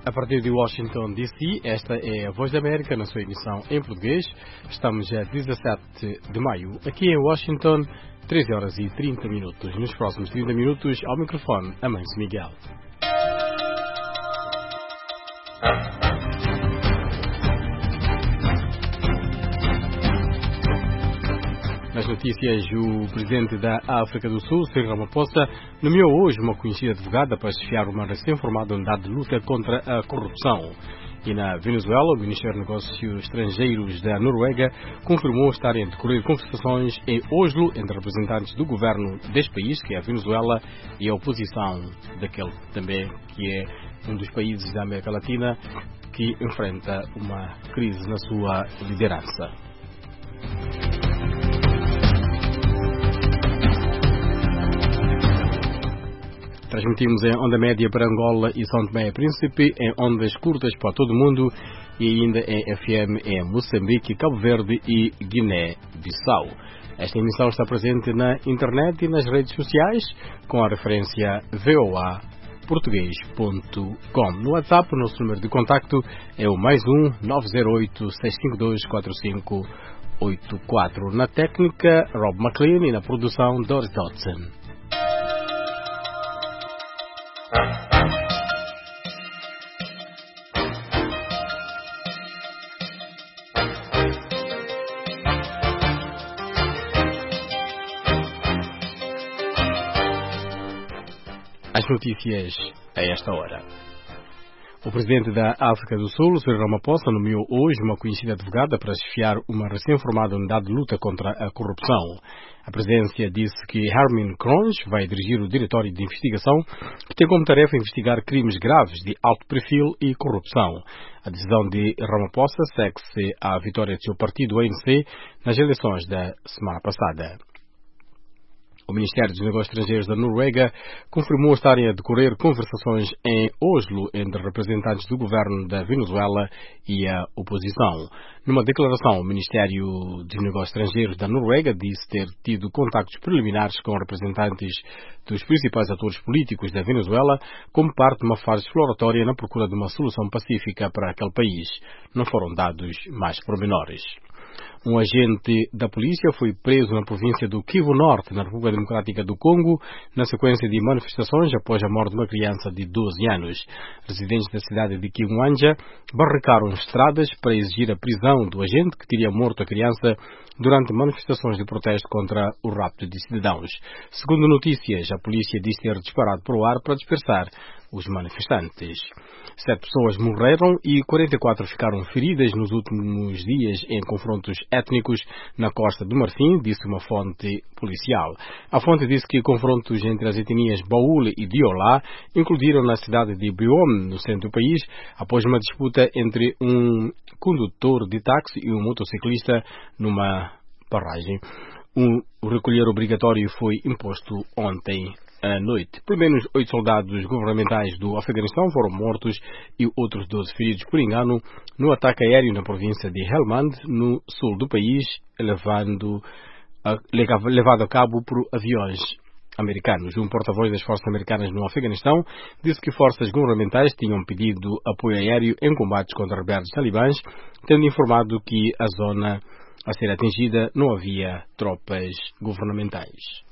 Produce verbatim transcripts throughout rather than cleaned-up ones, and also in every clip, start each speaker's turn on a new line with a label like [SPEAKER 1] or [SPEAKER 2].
[SPEAKER 1] A partir de Washington, D C, esta é a Voz da América na sua emissão em português. Estamos a dezassete de maio. Aqui em Washington, treze horas e trinta minutos. Nos próximos trinta minutos, ao microfone, Amâncio Miguel. Nas notícias, o presidente da África do Sul, Cyril Ramaphosa, nomeou hoje uma conhecida advogada para chefiar uma recém-formada unidade de luta contra a corrupção. E na Venezuela, o Ministério dos Negócios Estrangeiros da Noruega confirmou estar em decorrer conversações em Oslo entre representantes do governo deste país, que é a Venezuela, e a oposição daquele também, que é um dos países da América Latina que enfrenta uma crise na sua liderança. Transmitimos em onda média para Angola e São Tomé e Príncipe, em ondas curtas para todo o mundo e ainda em F M em Moçambique, Cabo Verde e Guiné-Bissau. Esta emissão está presente na internet e nas redes sociais com a referência v o a português ponto com. No WhatsApp, o nosso número de contacto é o mais um nove zero oito, seis cinco dois, quatro cinco oito quatro. Na técnica, Rob McLean, e na produção, Doris Dodson. As notícias a esta hora. O presidente da África do Sul, Cyril Ramaphosa, nomeou hoje uma conhecida advogada para chefiar uma recém-formada unidade de luta contra a corrupção. A presidência disse que Hermine Cronje vai dirigir o Diretório de Investigação, que tem como tarefa investigar crimes graves de alto perfil e corrupção. A decisão de Ramaphosa segue-se à vitória do seu partido, o A N C, nas eleições da semana passada. O Ministério dos Negócios Estrangeiros da Noruega confirmou estarem a decorrer conversações em Oslo entre representantes do governo da Venezuela e a oposição. Numa declaração, o Ministério dos Negócios Estrangeiros da Noruega disse ter tido contactos preliminares com representantes dos principais atores políticos da Venezuela como parte de uma fase exploratória na procura de uma solução pacífica para aquele país. Não foram dados mais pormenores. Um agente da polícia foi preso na província do Kivu Norte, na República Democrática do Congo, na sequência de manifestações após a morte de uma criança de doze anos. Residentes da cidade de Kiwanja barricaram estradas para exigir a prisão do agente que teria morto a criança durante manifestações de protesto contra o rapto de cidadãos. Segundo notícias, a polícia disse ter disparado para o ar para dispersar os manifestantes. Sete pessoas morreram e quarenta e quatro ficaram feridas nos últimos dias em confrontos étnicos na Costa do Marfim, disse uma fonte policial. A fonte disse que confrontos entre as etnias Baúl e Diola incluíram na cidade de Biome, no centro do país, após uma disputa entre um condutor de táxi e um motociclista numa barragem. Um recolher obrigatório foi imposto ontem à noite. Pelo menos oito soldados governamentais do Afeganistão foram mortos e outros doze feridos por engano no ataque aéreo na província de Helmand, no sul do país, levando a, levado a cabo por aviões americanos. Um porta-voz das forças americanas no Afeganistão disse que forças governamentais tinham pedido apoio aéreo em combates contra rebeldes talibãs, tendo informado que a zona a ser atingida não havia tropas governamentais.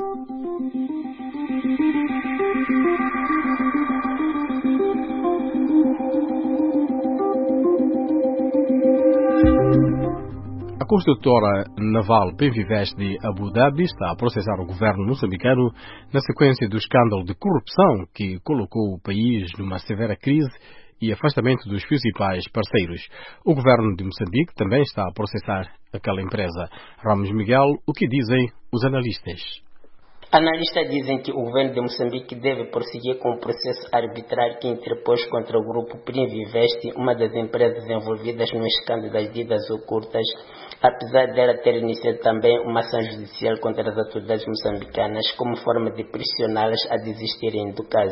[SPEAKER 1] A construtora naval Benvivest de Abu Dhabi está a processar o governo moçambicano na sequência do escândalo de corrupção que colocou o país numa severa crise e afastamento dos principais parceiros. O governo de Moçambique também está a processar aquela empresa. Ramos Miguel, o que dizem os analistas?
[SPEAKER 2] Analistas dizem que o governo de Moçambique deve prosseguir com o processo arbitrário que interpôs contra o grupo Primvivest, uma das empresas envolvidas no escândalo das dívidas ocultas, apesar dela ter iniciado também uma ação judicial contra as autoridades moçambicanas como forma de pressioná-las a desistirem do caso.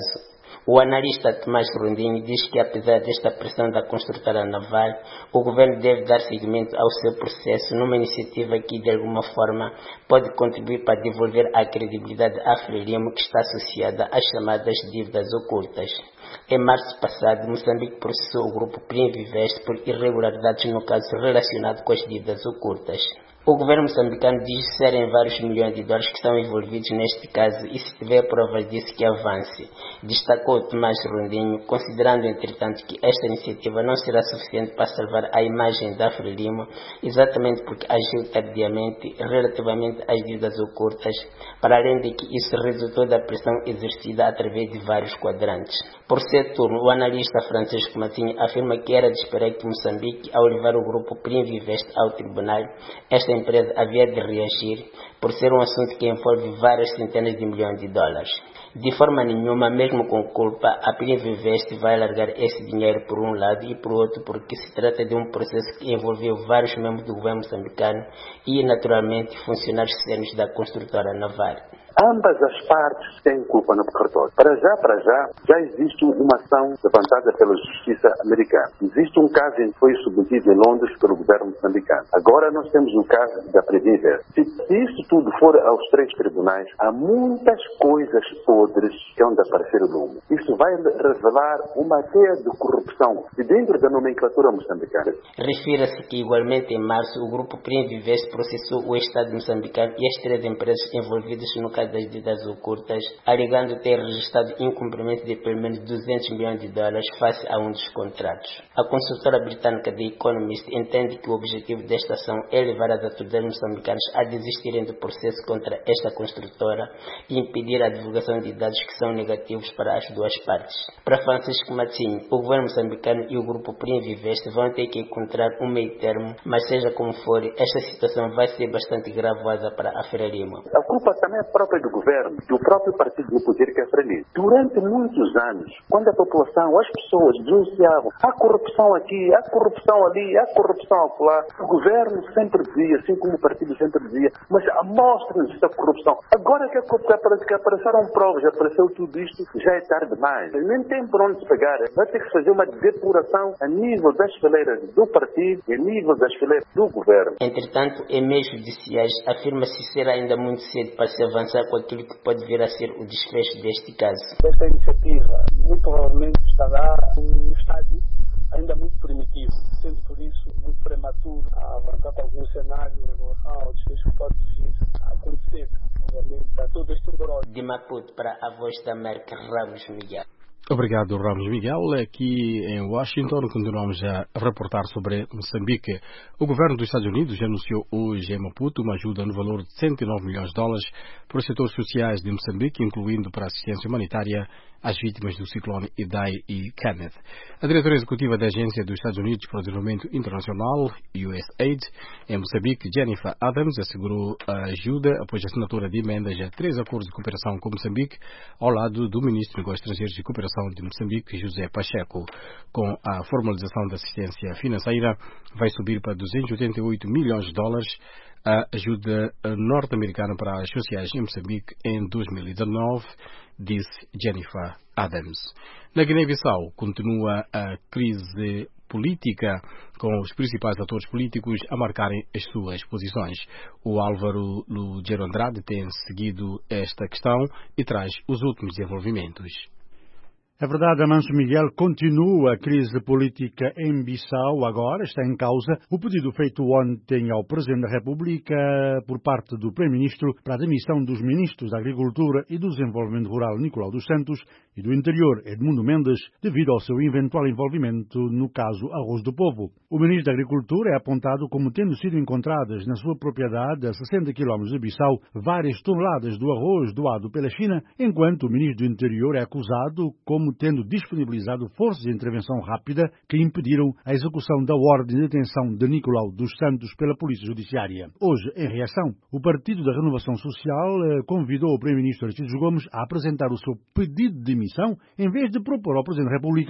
[SPEAKER 2] O analista Tomás Rondinho diz que, apesar desta pressão da construtora naval, o governo deve dar seguimento ao seu processo numa iniciativa que, de alguma forma, pode contribuir para devolver a credibilidade à Frelimo, que está associada às chamadas dívidas ocultas. Em março passado, Moçambique processou o grupo Primvest por irregularidades no caso relacionado com as dívidas ocultas. O governo moçambicano diz serem vários milhões de dólares que estão envolvidos neste caso e, se tiver provas disso, que avance, destacou Tomás Rondinho, considerando, entretanto, que esta iniciativa não será suficiente para salvar a imagem da Frelimo, exatamente porque agiu tardiamente relativamente às dívidas ocultas, para além de que isso resultou da pressão exercida através de vários quadrantes. Por seu turno, o analista Francisco Matinho afirma que era de esperar que Moçambique, ao levar o grupo Primvest ao tribunal, esta a empresa havia de reagir por ser um assunto que envolve várias centenas de milhões de dólares. De forma nenhuma, mesmo com culpa, a Primvest vai largar esse dinheiro por um lado e por outro, porque se trata de um processo que envolveu vários membros do governo moçambicano e, naturalmente, funcionários sérios da construtora naval.
[SPEAKER 3] Ambas as partes têm culpa no cartório. Para já, para já, já existe uma ação levantada pela justiça americana. Existe um caso em que foi submetido em Londres pelo governo moçambicano. Agora nós temos um caso da Primvest. Se isso tudo for aos três tribunais, há muitas coisas podres que vão aparecer no lume. Isso vai revelar uma teia de corrupção de dentro da nomenclatura moçambicana.
[SPEAKER 2] Refira-se que, igualmente, em março, o grupo Primvest processou o Estado moçambicano e as três empresas envolvidas no caso das dívidas ocultas, alegando ter registrado incumprimento de pelo menos duzentos milhões de dólares face a um dos contratos. A consultora britânica The Economist entende que o objetivo desta ação é levar as autoridades moçambicanas a desistirem do processo contra esta construtora e impedir a divulgação de dados que são negativos para as duas partes. Para Francisco Matinho, o governo moçambicano e o grupo Primvest vão ter que encontrar um meio termo, mas seja como for, esta situação vai ser bastante gravosa para a Frelimo.
[SPEAKER 3] A culpa também é própria do governo, do próprio partido do poder que é Frelimo. Durante muitos anos, quando a população, as pessoas denunciavam há corrupção aqui, há corrupção ali, há corrupção acolá, o governo sempre dizia, assim como o partido sempre dizia, mas mostra-nos esta corrupção. Agora que, que apareceram provas, apareceu tudo isto, já é tarde demais. Nem tem por onde se pegar. Vai ter que fazer uma depuração a nível das fileiras do partido e a nível das fileiras do governo.
[SPEAKER 2] Entretanto, em meios judiciais, afirma-se ser ainda muito cedo para se avançar com aquilo que pode vir a ser o desfecho deste caso.
[SPEAKER 4] Esta iniciativa muito provavelmente estará num estádio ainda muito primitivo, sendo por isso muito prematuro a avançar com algum cenário em relação ao desfecho que pode vir a acontecer. Obviamente, a todo este embrolho.
[SPEAKER 2] De Maputo para a Voz da América, Ramos Miguel.
[SPEAKER 1] Obrigado, Ramos Miguel. Aqui em Washington, continuamos a reportar sobre Moçambique. O governo dos Estados Unidos anunciou hoje em Maputo uma ajuda no valor de cento e nove milhões de dólares para os setores sociais de Moçambique, incluindo para a assistência humanitária às vítimas do ciclone Idai e Kenneth. A diretora executiva da Agência dos Estados Unidos para o Desenvolvimento Internacional, U S A I D, em Moçambique, Jennifer Adams, assegurou a ajuda após a assinatura de emendas a três acordos de cooperação com Moçambique, ao lado do ministro de Negócios Estrangeiros e Cooperação de Moçambique, José Pacheco. Com a formalização da assistência financeira, vai subir para duzentos e oitenta e oito milhões de dólares a ajuda norte-americana para as sociais em Moçambique em dois mil e dezanove, disse Jennifer Adams. Na Guiné-Bissau continua a crise política, com os principais atores políticos a marcarem as suas posições. O Álvaro Lugero Andrade tem seguido esta questão e traz os últimos desenvolvimentos.
[SPEAKER 5] É verdade, Amanso Miguel, continua a crise política em Bissau. Agora está em causa o pedido feito ontem ao Presidente da República por parte do Primeiro-Ministro para a demissão dos Ministros da Agricultura e do Desenvolvimento Rural, Nicolau dos Santos, e do Interior, Edmundo Mendes, devido ao seu eventual envolvimento no caso Arroz do Povo. O Ministro da Agricultura é apontado como tendo sido encontradas na sua propriedade, a sessenta quilómetros de Bissau, várias toneladas do arroz doado pela China, enquanto o Ministro do Interior é acusado como tendo disponibilizado forças de intervenção rápida que impediram a execução da ordem de detenção de Nicolau dos Santos pela Polícia Judiciária. Hoje, em reação, o Partido da Renovação Social convidou o Primeiro-Ministro Aristides Gomes a apresentar o seu pedido de demissão, em vez de propor ao Presidente da República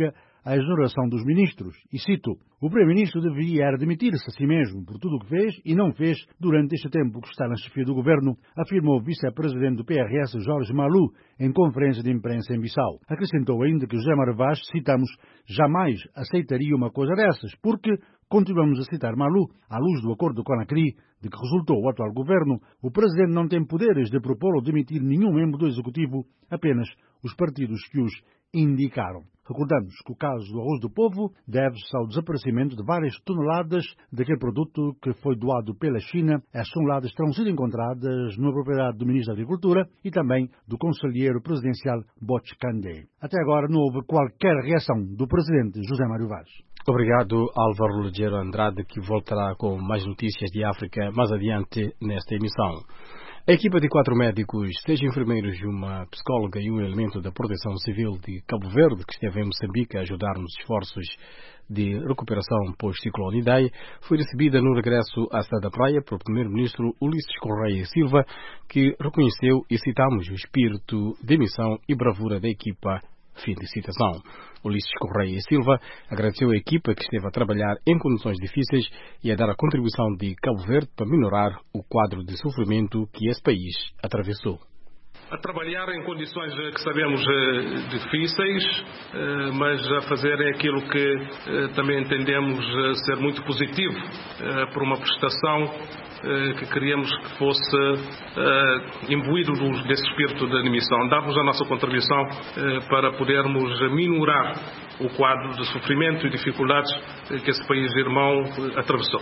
[SPEAKER 5] a exoneração dos ministros. E cito, o Primeiro-Ministro deveria admitir-se a si mesmo por tudo o que fez e não fez durante este tempo que está na chefia do governo, afirmou o vice-presidente do P R S, Jorge Malu, em conferência de imprensa em Bissau. Acrescentou ainda que José Mário Vaz, citamos, jamais aceitaria uma coisa dessas, porque, continuamos a citar Malu, à luz do acordo com a Conakry, de que resultou o atual governo, o presidente não tem poderes de propor ou demitir nenhum membro do executivo, apenas os partidos que os indicaram. Recordamos que o caso do arroz do povo deve-se ao desaparecimento de várias toneladas daquele produto que foi doado pela China. As toneladas terão sido encontradas numa propriedade do Ministro da Agricultura e também do conselheiro presidencial Botchkande. Até agora não houve qualquer reação do presidente José Mário Vaz.
[SPEAKER 1] Obrigado, Álvaro Legeiro Andrade, que voltará com mais notícias de África mais adiante nesta emissão. A equipa de quatro médicos, seis enfermeiros, uma psicóloga e um elemento da Proteção Civil de Cabo Verde, que esteve em Moçambique a ajudar nos esforços de recuperação pós-ciclone Idai, foi recebida no regresso à cidade da Praia pelo primeiro-ministro Ulisses Correia Silva, que reconheceu, e citamos, o espírito de missão e bravura da equipa. Fim de citação. Ulisses Correia Silva agradeceu a equipa que esteve a trabalhar em condições difíceis e a dar a contribuição de Cabo Verde para minorar o quadro de sofrimento que esse país atravessou.
[SPEAKER 6] A trabalhar em condições que sabemos difíceis, mas a fazerem aquilo que também entendemos ser muito positivo por uma prestação que queríamos que fosse uh, imbuído desse espírito de missão. Darmos a nossa contribuição uh, para podermos minorar o quadro de sofrimento e dificuldades que esse país irmão uh, atravessou.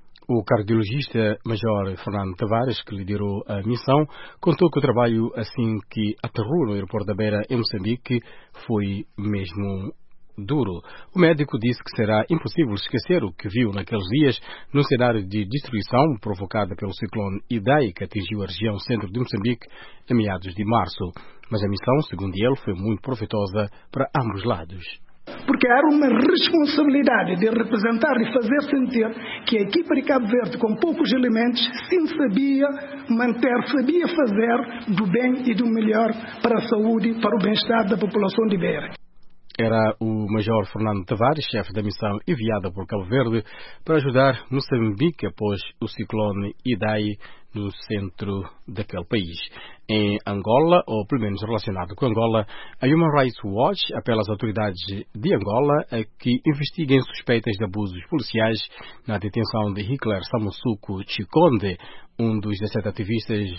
[SPEAKER 1] O cardiologista Major Fernando Tavares, que liderou a missão, contou que o trabalho, assim que aterrou no aeroporto da Beira, em Moçambique, foi mesmo duro. O médico disse que será impossível esquecer o que viu naqueles dias num cenário de destruição provocada pelo ciclone Idai, que atingiu a região centro de Moçambique a meados de março. Mas a missão, segundo ele, foi muito profitosa para ambos lados.
[SPEAKER 7] Porque era uma responsabilidade de representar e fazer sentir que a equipa de Cabo Verde, com poucos elementos, sim sabia manter, sabia fazer do bem e do melhor para a saúde, para o bem-estar da população de Beira.
[SPEAKER 1] Era o Major Fernando Tavares, chefe da missão enviada por Cabo Verde para ajudar Moçambique após o ciclone Idai no centro daquele país. Em Angola, ou pelo menos relacionado com Angola, a Human Rights Watch apela às autoridades de Angola a que investiguem suspeitas de abusos policiais na detenção de Hitler Samussuku Chikonde, um dos dezessete ativistas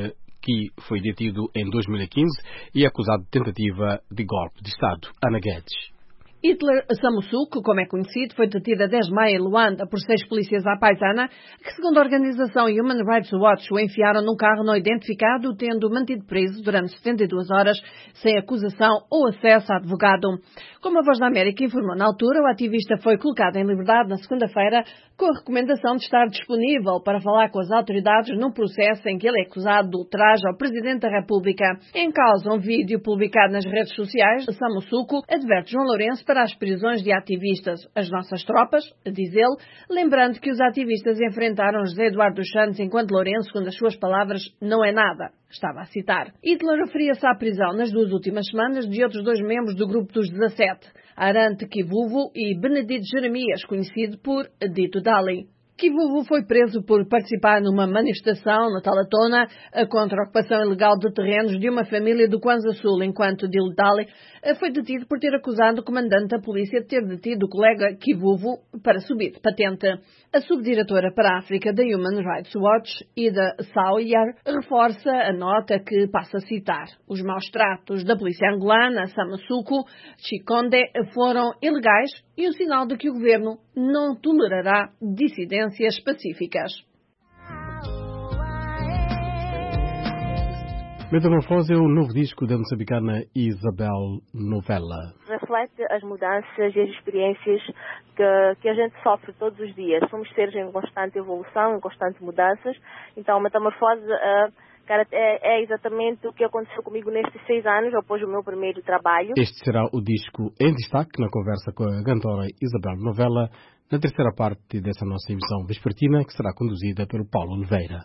[SPEAKER 1] que foi detido em dois mil e quinze e acusado de tentativa de golpe de Estado. Ana Guedes.
[SPEAKER 8] Hitler Samussuku, como é conhecido, foi detido a dez de maio em Luanda por seis polícias à paisana que, segundo a organização Human Rights Watch, o enfiaram num carro não identificado, tendo mantido preso durante setenta e duas horas sem acusação ou acesso a advogado. Como a Voz da América informou na altura, o ativista foi colocado em liberdade na segunda-feira com a recomendação de estar disponível para falar com as autoridades num processo em que ele é acusado de ultraje ao Presidente da República. Em causa um vídeo publicado nas redes sociais, Samussuku adverte João Lourenço para as prisões de ativistas. As nossas tropas, diz ele, lembrando que os ativistas enfrentaram José Eduardo dos Santos enquanto Lourenço, segundo as suas palavras, não é nada. Estava a citar. Hitler referia-se à prisão nas duas últimas semanas de outros dois membros do grupo dos dezassete, Arante Kivuvu e Benedito Jeremias, conhecido por Dito Dali. Kivuvu foi preso por participar numa manifestação na Talatona contra a ocupação ilegal de terrenos de uma família do Kwanza Sul, enquanto Dito Dali foi detido por ter acusado o comandante da polícia de ter detido o colega Kivuvu para subir de patente. A subdiretora para a África da Human Rights Watch, Ida Sawyar, reforça a nota que passa a citar. Os maus tratos da polícia angolana, Samussuku, Chikonde, foram ilegais e um sinal de que o governo não tolerará dissidências pacíficas.
[SPEAKER 1] Metamorfose é o novo disco da moçambicana Isabel Novella.
[SPEAKER 9] Reflete as mudanças e as experiências que, que a gente sofre todos os dias. Somos seres em constante evolução, em constante mudanças. Então, a metamorfose uh, cara, é, é exatamente o que aconteceu comigo nestes seis anos, após o meu primeiro trabalho.
[SPEAKER 1] Este será o disco em destaque na conversa com a cantora Isabel Novella, na terceira parte dessa nossa emissão vespertina, que será conduzida pelo Paulo Oliveira.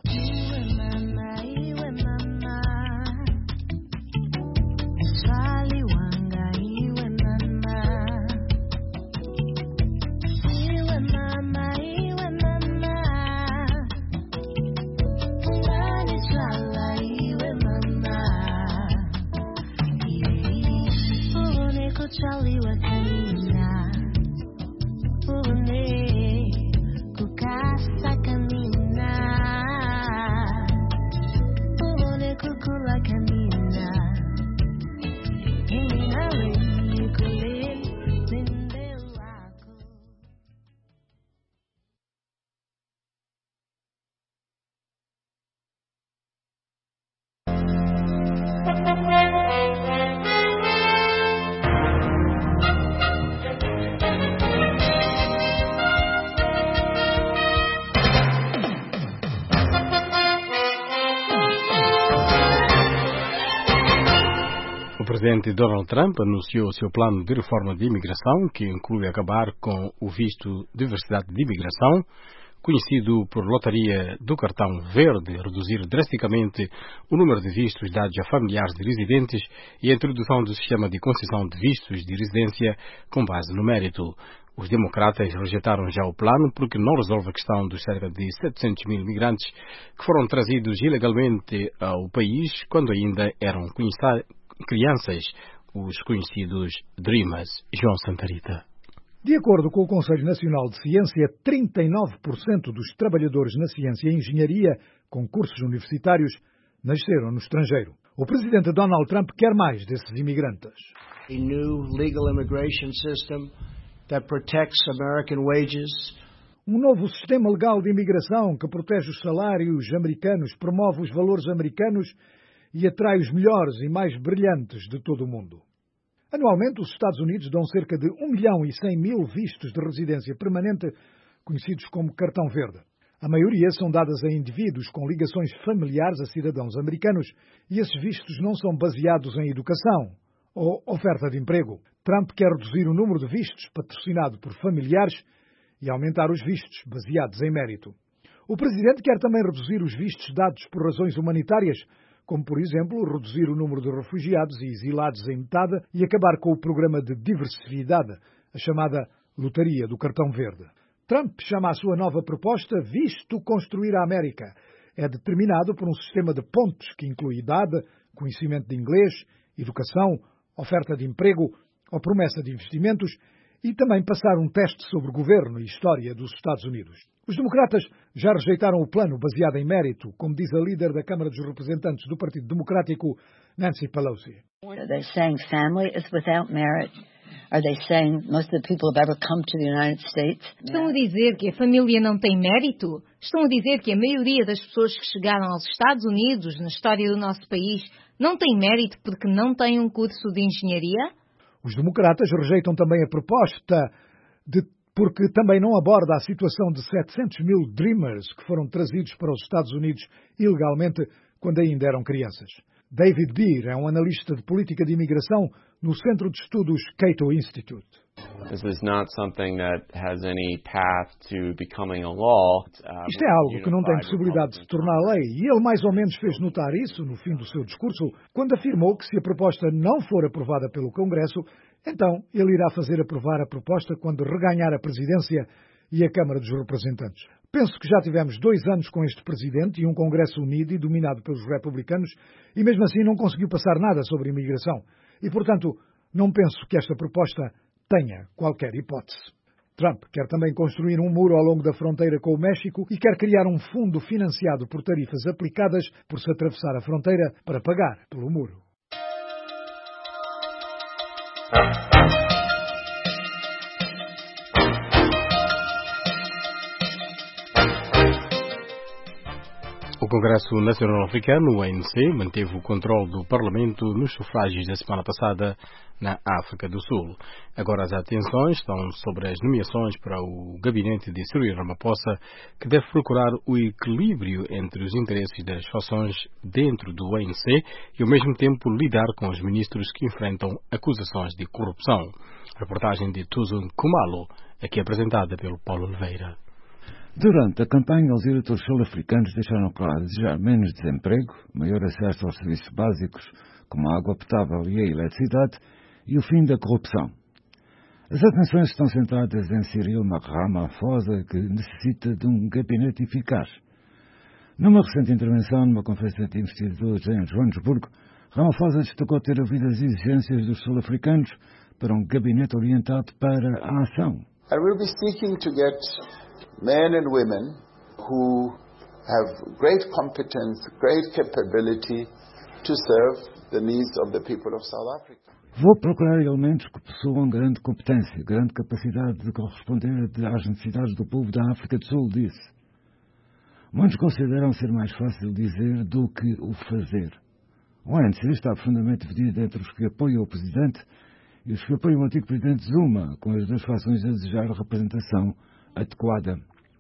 [SPEAKER 1] O presidente Donald Trump anunciou o seu plano de reforma de imigração, que inclui acabar com o visto Diversidade de Imigração, conhecido por lotaria do cartão verde, reduzir drasticamente o número de vistos dados a familiares de residentes e a introdução do sistema de concessão de vistos de residência com base no mérito. Os democratas rejeitaram já o plano porque não resolve a questão dos cerca de setecentos mil migrantes que foram trazidos ilegalmente ao país quando ainda eram crianças, os conhecidos Dreamers. João Santarita.
[SPEAKER 10] De acordo com o Conselho Nacional de Ciência, trinta e nove por cento dos trabalhadores na ciência e engenharia com cursos universitários nasceram no estrangeiro. O presidente Donald Trump quer mais desses imigrantes.
[SPEAKER 11] A new legal immigration system that protects American wages.
[SPEAKER 10] Um novo sistema legal de imigração que protege os salários americanos, promove os valores americanos e atrai os melhores e mais brilhantes de todo o mundo. Anualmente, os Estados Unidos dão cerca de um milhão e cem mil vistos de residência permanente, conhecidos como cartão verde. A maioria são dadas a indivíduos com ligações familiares a cidadãos americanos e esses vistos não são baseados em educação ou oferta de emprego. Trump quer reduzir o número de vistos patrocinado por familiares e aumentar os vistos baseados em mérito. O presidente quer também reduzir os vistos dados por razões humanitárias, como, por exemplo, reduzir o número de refugiados e exilados em metade e acabar com o programa de diversidade, a chamada lotaria do cartão verde. Trump chama a sua nova proposta Visto Construir a América. É determinado por um sistema de pontos que inclui idade, conhecimento de inglês, educação, oferta de emprego ou promessa de investimentos e também passar um teste sobre governo e história dos Estados Unidos. Os democratas já rejeitaram o plano baseado em mérito, como diz a líder da Câmara dos Representantes do Partido Democrático, Nancy Pelosi.
[SPEAKER 12] Are they saying family is without merit? Are they saying most of the people have ever come to the United States?
[SPEAKER 13] Estão a dizer que a família não tem mérito? Estão a dizer que a maioria das pessoas que chegaram aos Estados Unidos na história do nosso país não tem mérito porque não têm um curso de engenharia?
[SPEAKER 10] Os democratas rejeitam também a proposta de porque também não aborda a situação de setecentos mil Dreamers que foram trazidos para os Estados Unidos ilegalmente quando ainda eram crianças. David Beer é um analista de política de imigração no Centro de Estudos Cato Institute.
[SPEAKER 14] This is not something that has any path to becoming a law.
[SPEAKER 10] Isto é algo que não tem possibilidade de se tornar lei, e ele mais ou menos fez notar isso no fim do seu discurso, quando afirmou que se a proposta não for aprovada pelo Congresso, então ele irá fazer aprovar a proposta quando reganhar a presidência e a Câmara dos Representantes. Penso que já tivemos dois anos com este presidente e um Congresso unido e dominado pelos republicanos, e mesmo assim não conseguiu passar nada sobre imigração. E, portanto, não penso que esta proposta tenha qualquer hipótese. Trump quer também construir um muro ao longo da fronteira com o México e quer criar um fundo financiado por tarifas aplicadas por se atravessar a fronteira para pagar pelo muro.
[SPEAKER 1] O Congresso Nacional Africano, o A N C, manteve o controle do Parlamento nos sufrágios da semana passada na África do Sul. Agora as atenções estão sobre as nomeações para o gabinete de Cyril Ramaphosa, que deve procurar o equilíbrio entre os interesses das fações dentro do A N C e, ao mesmo tempo, lidar com os ministros que enfrentam acusações de corrupção. Reportagem de Tuzun Kumalo, aqui apresentada pelo Paulo Oliveira.
[SPEAKER 15] Durante a campanha, os eleitores sul-africanos deixaram claro desejar menos desemprego, maior acesso aos serviços básicos, como a água potável e a eletricidade, e o fim da corrupção. As atenções estão centradas em Cyril Ramaphosa, que necessita de um gabinete eficaz. Numa recente intervenção numa conferência de investidores em Joanesburgo, Ramaphosa destacou ter ouvido as exigências dos sul-africanos para um gabinete orientado para a ação.
[SPEAKER 16] I will be seeking to get men and women who have great competence, great capability to serve the needs of the people of South Africa.
[SPEAKER 15] Vou procurar elementos que possuam grande competência, grande capacidade de corresponder às necessidades do povo da África do Sul, disse. Muitos consideram ser mais fácil dizer do que o fazer. O A N C está profundamente dividido entre os que apoiam o presidente e os que apoiam o antigo presidente Zuma, com as duas fações a desejar a representação adequada.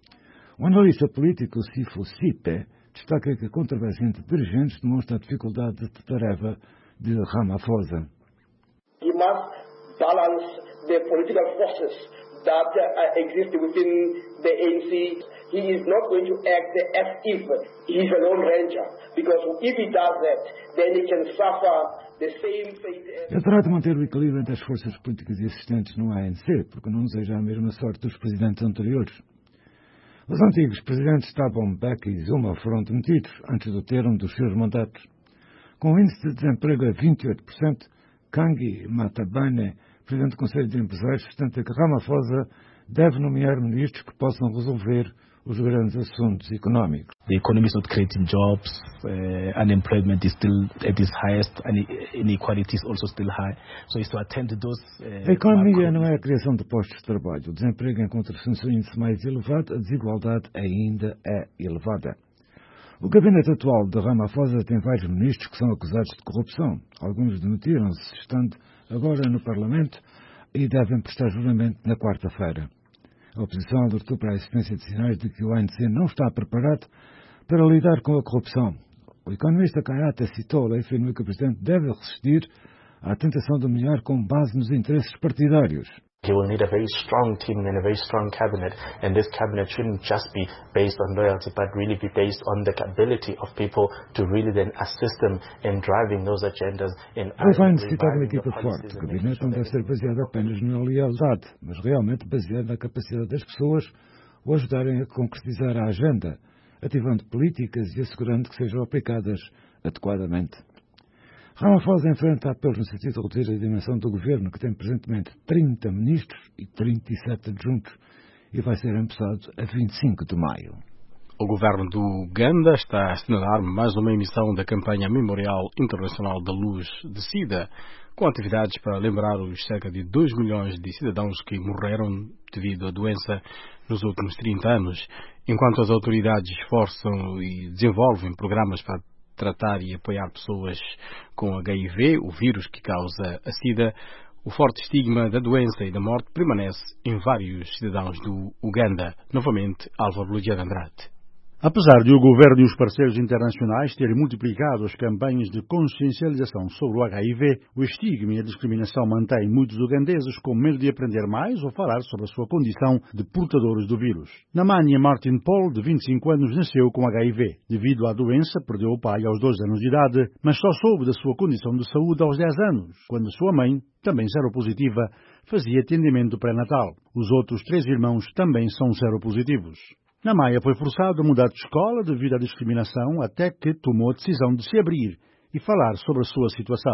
[SPEAKER 15] O analista político Sifo Sipe destaca que a controvérsia entre dirigentes demonstra a dificuldade de tarefa de Ramaphosa.
[SPEAKER 17] He must balance the political forces that uh, exist within the A N C. He is not going to act as if he is a lone ranger, because if he does that, then he can suffer the same fate as...
[SPEAKER 15] Ele terá de manter o equilíbrio entre as forças políticas existentes no A N C, porque não deseja a mesma sorte dos presidentes anteriores. Os antigos presidentes Thabo Mbeki e Zuma foram demitidos antes do termo dos seus mandatos. Com o índice de desemprego a vinte e oito por cento, Kangi Matabane, presidente do Conselho de Empresários, sustenta que Ramaphosa deve nomear ministros que possam resolver os grandes assuntos económicos.
[SPEAKER 18] The economy is not creating jobs, uh, unemployment is still at its highest, and inequality is also still high. So it's to attend to those... Uh,
[SPEAKER 15] a economia não é a criação de postos de trabalho. O desemprego encontra-se no seu índice mais elevado, a desigualdade ainda é elevada. O gabinete atual de Ramaphosa tem vários ministros que são acusados de corrupção. Alguns demitiram-se, estando agora no Parlamento, e devem prestar juramento na quarta-feira. A oposição alertou para a existência de sinais de que o A N C não está preparado para lidar com a corrupção. O economista Kayate Sitola afirmou que o presidente deve resistir à tentação de nomear com base nos interesses partidários.
[SPEAKER 19] He will need a very strong team and a very strong cabinet, and this cabinet shouldn't just be based on loyalty, but really be based on the ability of people to really then assist them in driving those agendas. In
[SPEAKER 15] Ele vai necessitar de uma equipa forte. O gabinete não deve ser baseado apenas na lealdade, mas realmente baseado na capacidade das pessoas o ajudarem a concretizar a agenda, ativando políticas e assegurando que sejam aplicadas adequadamente. Ramaphosa enfrenta apelos no sentido de reduzir a dimensão do governo, que tem presentemente trinta ministros e trinta e sete adjuntos, e vai ser empossado a vinte e cinco de maio.
[SPEAKER 1] O governo do Uganda está a assinalar mais uma emissão da campanha Memorial Internacional da Luz de SIDA, com atividades para lembrar os cerca de dois milhões de cidadãos que morreram devido à doença nos últimos trinta anos, enquanto as autoridades esforçam e desenvolvem programas para tratar e apoiar pessoas com H I V, o vírus que causa a SIDA. O forte estigma da doença e da morte permanece em vários cidadãos do Uganda. Novamente, Álvaro Lugia de Andrade.
[SPEAKER 5] Apesar de o governo e os parceiros internacionais terem multiplicado as campanhas de consciencialização sobre o H I V, o estigma e a discriminação mantêm muitos ugandeses com medo de aprender mais ou falar sobre a sua condição de portadores do vírus. Namanya Martin Paul, de vinte e cinco anos, nasceu com H I V. Devido à doença, perdeu o pai aos dois anos de idade, mas só soube da sua condição de saúde aos dez anos, quando sua mãe, também seropositiva, fazia atendimento pré-natal. Os outros três irmãos também são seropositivos. Namanya foi forçado a mudar de escola devido à discriminação até que tomou a decisão de se abrir e falar sobre a sua situação.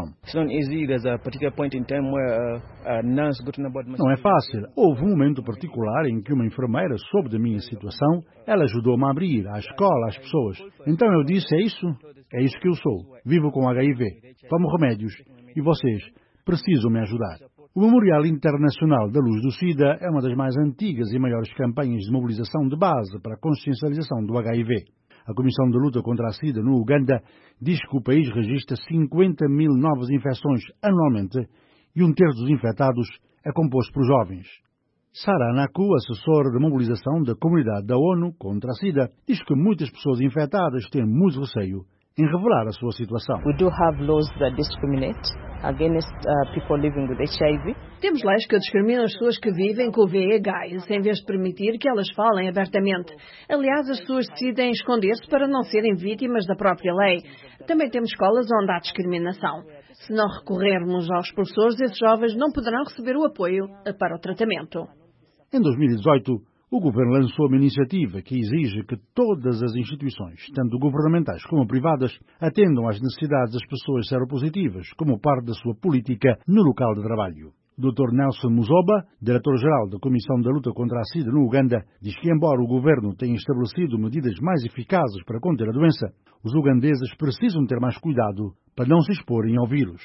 [SPEAKER 5] Não é fácil. Houve um momento particular em que uma enfermeira soube da minha situação. Ela ajudou-me a abrir à escola, às pessoas. Então eu disse, é isso? É isso que eu sou. Vivo com H I V. Tomo remédios. E vocês precisam me ajudar. O Memorial Internacional da Luz do SIDA é uma das mais antigas e maiores campanhas de mobilização de base para a consciencialização do H I V. A Comissão de Luta contra a SIDA no Uganda diz que o país registra cinquenta mil novas infecções anualmente e um terço dos infectados é composto por jovens. Sara Naku, assessora de mobilização da comunidade da ONU contra a SIDA, diz que muitas pessoas infectadas têm muito receio em revelar a sua situação.
[SPEAKER 20] We do have laws that discriminate against uh, people living with H I V.
[SPEAKER 8] Temos leis que discriminam as pessoas que vivem com o V I H, em vez de permitir que elas falem abertamente. Aliás, as pessoas decidem esconder-se para não serem vítimas da própria lei. Também temos escolas onde há discriminação. Se não recorrermos aos professores, esses jovens não poderão receber o apoio para o tratamento.
[SPEAKER 5] Em dois mil e dezoito, o governo lançou uma iniciativa que exige que todas as instituições, tanto governamentais como privadas, atendam às necessidades das pessoas seropositivas como parte da sua política no local de trabalho. doutor Nelson Muzoba, diretor-geral da Comissão da Luta contra a SIDA no Uganda, diz que, embora o governo tenha estabelecido medidas mais eficazes para conter a doença, os ugandeses precisam ter mais cuidado para não se exporem ao vírus.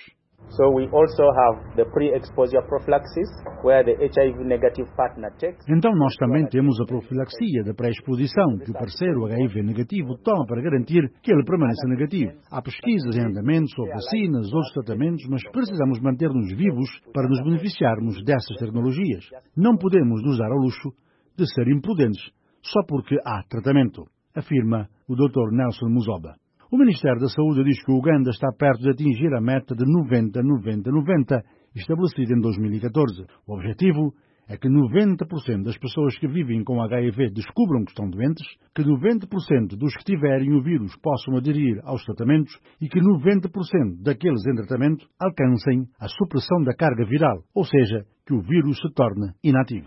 [SPEAKER 21] So we also have the pre-exposure prophylaxis, where the H I V negative partner takes.
[SPEAKER 5] Então nós também temos a profilaxia da pré-exposição, que o parceiro H I V negativo toma para garantir que ele permaneça negativo. Há pesquisas em andamento sobre vacinas, outros tratamentos, mas precisamos manter-nos vivos para nos beneficiarmos dessas tecnologias. Não podemos nos dar ao luxo de ser imprudentes só porque há tratamento, afirma o doutor Nelson Muzoba. O Ministério da Saúde diz que o Uganda está perto de atingir a meta de noventa, noventa, noventa, estabelecida em dois mil e catorze. O objetivo é que noventa por cento das pessoas que vivem com H I V descubram que estão doentes, que noventa por cento dos que tiverem o vírus possam aderir aos tratamentos e que noventa por cento daqueles em tratamento alcancem a supressão da carga viral, ou seja, que o vírus se torne inativo.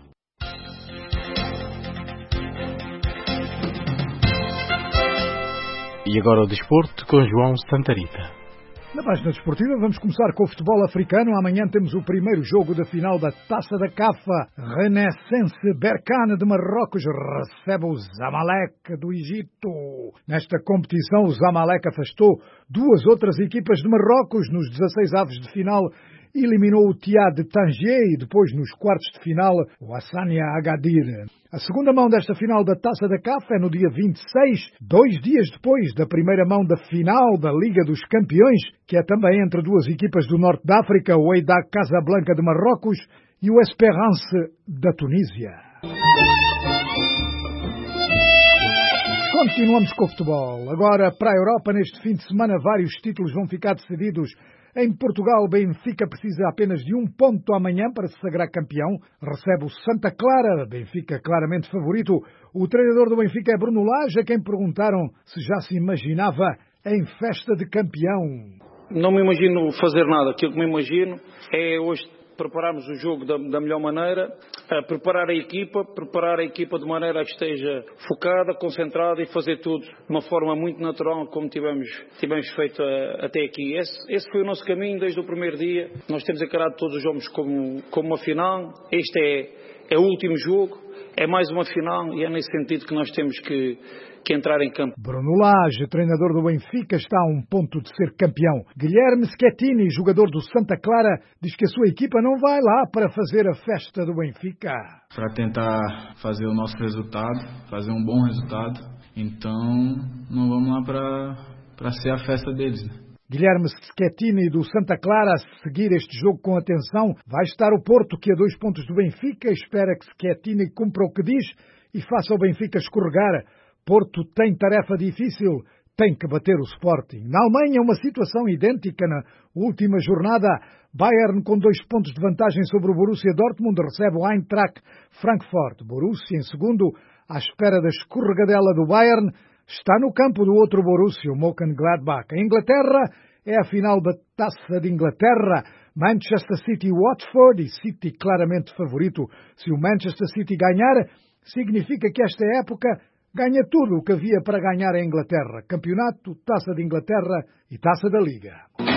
[SPEAKER 1] E agora o desporto com João Santarita.
[SPEAKER 10] Na página desportiva vamos começar com o futebol africano. Amanhã temos o primeiro jogo da final da Taça da Cafa. Renaissance Berkane de Marrocos recebe o Zamalek do Egito. Nesta competição o Zamalek afastou duas outras equipas de Marrocos nos dezasseis avos de final. Eliminou o Tia de Tanger e depois nos quartos de final o Hassania Agadir. A segunda mão desta final da Taça da C A F é no dia vinte e seis, dois dias depois da primeira mão da final da Liga dos Campeões, que é também entre duas equipas do Norte da África, o Wydad Casablanca de Marrocos e o Esperance da Tunísia. Continuamos com o futebol. Agora, para a Europa, neste fim de semana, vários títulos vão ficar decididos. Em Portugal, Benfica precisa apenas de um ponto amanhã para se sagrar campeão. Recebe o Santa Clara, Benfica claramente favorito. O treinador do Benfica é Bruno Lage, a quem perguntaram se já se imaginava em festa de campeão.
[SPEAKER 22] Não me imagino fazer nada. Aquilo que me imagino é hoje prepararmos o jogo da, da melhor maneira, a preparar a equipa, preparar a equipa de maneira a que esteja focada, concentrada e fazer tudo de uma forma muito natural, como tivemos, tivemos feito a, até aqui. Esse, esse foi o nosso caminho desde o primeiro dia. Nós temos encarado todos os jogos como, como uma final. Este é, é o último jogo, é mais uma final e é nesse sentido que nós temos que que entrar em campo.
[SPEAKER 10] Bruno Lage, treinador do Benfica, está a um ponto de ser campeão. Guilherme Schettini, jogador do Santa Clara, diz que a sua equipa não vai lá para fazer a festa do Benfica.
[SPEAKER 23] Para tentar fazer o nosso resultado, fazer um bom resultado. Então, não vamos lá para para ser a festa deles, né?
[SPEAKER 10] Guilherme Schettini do Santa Clara, a seguir este jogo com atenção, vai estar o Porto, que a dois pontos do Benfica, espera que Schettini cumpra o que diz e faça o Benfica escorregar. Porto tem tarefa difícil, tem que bater o Sporting. Na Alemanha, uma situação idêntica na última jornada. Bayern, com dois pontos de vantagem sobre o Borussia Dortmund, recebe o Eintracht Frankfurt. Borussia, em segundo, à espera da escorregadela do Bayern, está no campo do outro Borussia, o Mönchengladbach. A Inglaterra é a final da Taça de Inglaterra. Manchester City e Watford, e City claramente favorito. Se o Manchester City ganhar, significa que esta época ganha tudo o que havia para ganhar em Inglaterra. Campeonato, Taça de Inglaterra e Taça da Liga.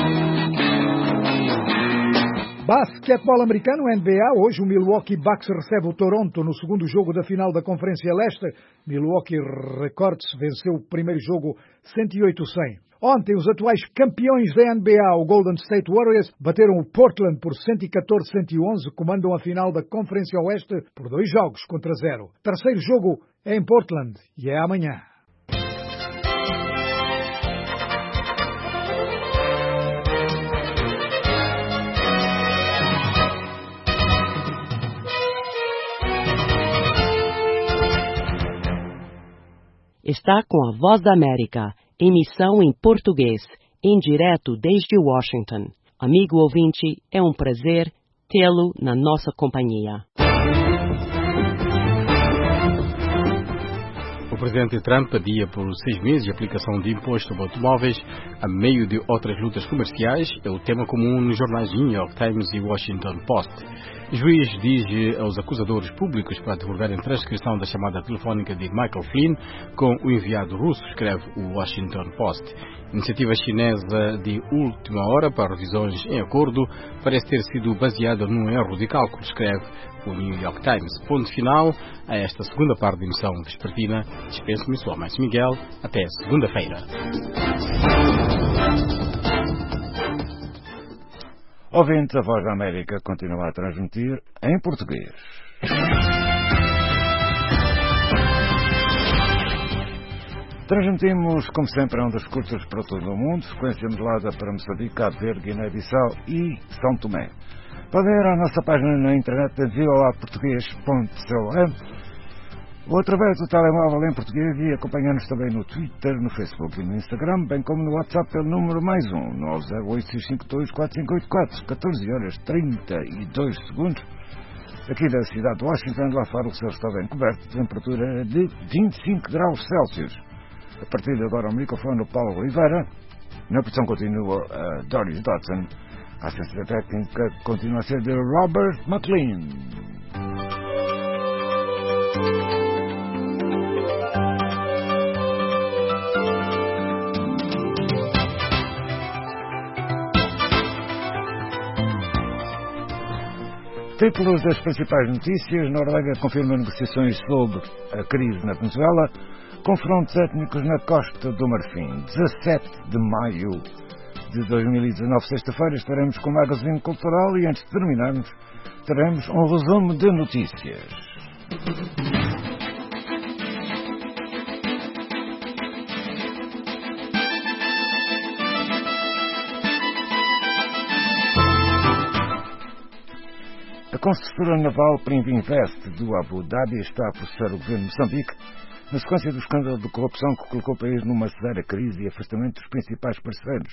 [SPEAKER 10] Basquetebol americano, N B A. Hoje o Milwaukee Bucks recebe o Toronto no segundo jogo da final da Conferência Leste. Milwaukee Records venceu o primeiro jogo cento e oito a cem. Ontem, os atuais campeões da N B A, o Golden State Warriors, bateram o Portland por cento e catorze a cento e onze, comandam a final da Conferência Oeste por dois jogos contra zero. Terceiro jogo é em Portland e é amanhã.
[SPEAKER 24] Está com a Voz da América, emissão em português, em direto desde Washington. Amigo ouvinte, é um prazer tê-lo na nossa companhia.
[SPEAKER 1] O presidente Trump adia por seis meses a aplicação de imposto sobre automóveis a meio de outras lutas comerciais. É o tema comum nos jornais New York Times e Washington Post. O juiz diz aos acusadores públicos para divulgarem transcrição da chamada telefónica de Michael Flynn com o enviado russo, escreve o Washington Post. Iniciativa chinesa de última hora para revisões em acordo parece ter sido baseada num erro de cálculo, escreve o New York Times. Ponto final a esta segunda parte da emissão vespertina. Dispenso-me, sou Márcio Miguel. Até segunda-feira.
[SPEAKER 15] Ouvintes, a Voz da América continua a transmitir em português. Transmitimos, como sempre, ondas curtas para todo o mundo, frequência modulada para Moçambique, Cabo Verde, Guiné-Bissau e São Tomé. Podem ir à nossa página na internet voa português ponto com ou através do telemóvel em português e acompanhar-nos também no Twitter, no Facebook e no Instagram, bem como no WhatsApp pelo número mais um, nove zero oito seis cinco dois quatro cinco oito quatro, catorze horas trinta e dois segundos. Aqui da cidade de Washington, lá fora o céu está bem coberto, temperatura de vinte e cinco graus Celsius. A partir de agora o microfone do Paulo Oliveira, na produção continua a uh, Doris Dodson, a assistência técnica continua a ser de Robert McLean. Títulos das principais notícias: Noruega confirma negociações sobre a crise na Venezuela, confrontos étnicos na Costa do Marfim. dezassete de maio de dois mil e dezanove, sexta-feira, estaremos com o Magazine Cultural e antes de terminarmos, teremos um resumo de notícias. A construtora naval Priminvest do Abu Dhabi está a processar o governo de Moçambique na sequência do escândalo de corrupção que colocou o país numa severa crise e afastamento dos principais parceiros.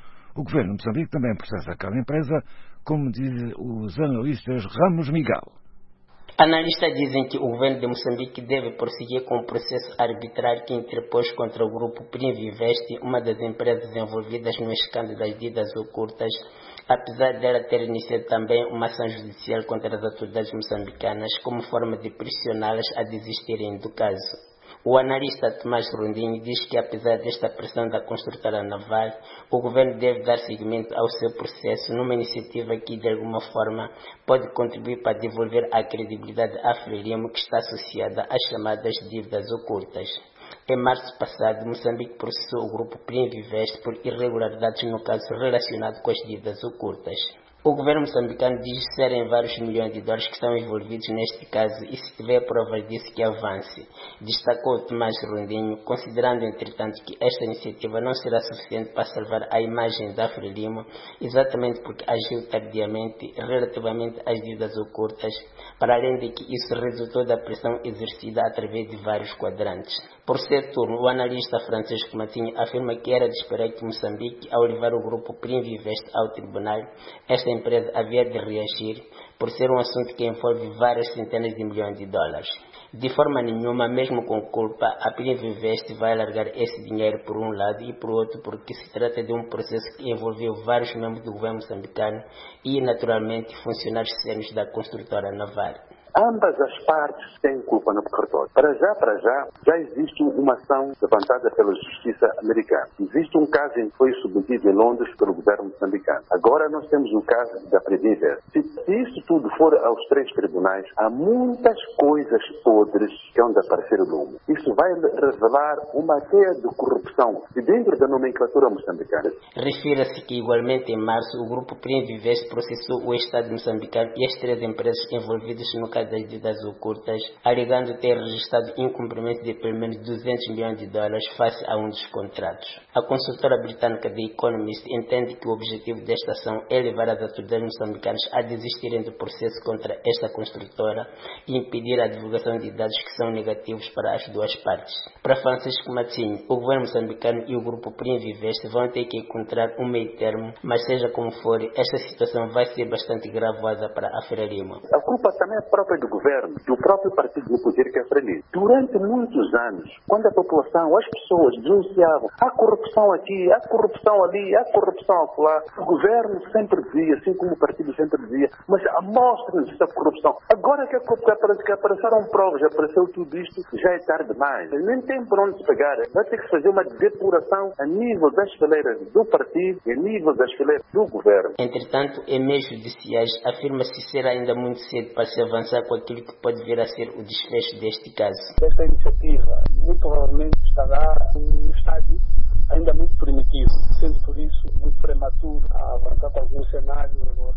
[SPEAKER 15] O governo de Moçambique também processa aquela empresa, como dizem os analistas Ramos Miguel.
[SPEAKER 2] Analistas dizem que o governo de Moçambique deve prosseguir com o processo arbitrário que interpôs contra o grupo Priminvest, uma das empresas envolvidas no escândalo das dívidas ocultas, apesar dela ter iniciado também uma ação judicial contra as autoridades moçambicanas como forma de pressioná-las a desistirem do caso. O analista Tomás Rondinho diz que, apesar desta pressão da construtora naval, o governo deve dar seguimento ao seu processo numa iniciativa que, de alguma forma, pode contribuir para devolver a credibilidade à Frelimo que está associada às chamadas dívidas ocultas. Em março passado, Moçambique processou o grupo Priminvest por irregularidades no caso relacionado com as dívidas ocultas. O governo moçambicano diz serem vários milhões de dólares que estão envolvidos neste caso e, se tiver provas disso, que avance, destacou Tomás Rondinho, considerando, entretanto, que esta iniciativa não será suficiente para salvar a imagem da Frelimo, exatamente porque agiu tardiamente relativamente às dívidas ocultas, para além de que isso resultou da pressão exercida através de vários quadrantes. Por seu turno, o analista Francisco Matinho afirma que era de esperar que Moçambique, ao levar o grupo Priminvest ao tribunal, esta empresa havia de reagir por ser um assunto que envolve várias centenas de milhões de dólares. De forma nenhuma, mesmo com culpa, a Priminvest vai alargar esse dinheiro por um lado e por outro porque se trata de um processo que envolveu vários membros do governo moçambicano e, naturalmente, funcionários sênios da construtora naval.
[SPEAKER 3] Ambas as partes têm culpa no cartório. Para já, para já, já existe uma ação levantada pela justiça americana. Existe um caso em que foi submetido em Londres pelo governo moçambicano. Agora nós temos o caso da Priminvest. Se, se isso tudo for aos três tribunais, há muitas coisas podres que vão aparecer no mundo. Isso vai revelar uma teia de corrupção dentro da nomenclatura moçambicana.
[SPEAKER 2] Refira-se que, igualmente, em março, o grupo Priminvest processou o Estado moçambicano e as três empresas envolvidas no caso das dívidas ocultas, alegando ter registrado incumprimento de pelo menos duzentos milhões de dólares face a um dos contratos. A consultora britânica The Economist entende que o objetivo desta ação é levar as autoridades moçambicanas a desistirem do processo contra esta construtora e impedir a divulgação de dados que são negativos para as duas partes. Para Francisco Matinho, o governo moçambicano e o grupo Priminvest vão ter que encontrar um meio termo, mas seja como for, esta situação vai ser bastante gravosa para a Frelimo.
[SPEAKER 3] A culpa também é própria do governo, do próprio partido do poder que é Frelimo. Durante muitos anos, quando a população, as pessoas denunciavam há corrupção aqui, há corrupção ali, há corrupção acolá, o governo sempre dizia, assim como o partido sempre dizia, mas mostra-nos essa corrupção. Agora que, que apareceram provas, apareceu tudo isto, já é tarde demais. Nem tem por onde se pegar. Vai ter que fazer uma depuração a nível das fileiras do partido e a nível das fileiras do governo.
[SPEAKER 2] Entretanto, em meios judiciais, afirma-se ser ainda muito cedo para se avançar com aquilo que pode vir a ser o desfecho deste caso.
[SPEAKER 4] Esta iniciativa muito provavelmente estará em um estágio ainda muito primitivo, sendo por isso muito prematuro a avançar com algum cenário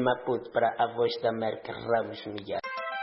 [SPEAKER 2] Maputo, para a Voz da América, Ramos Miguel.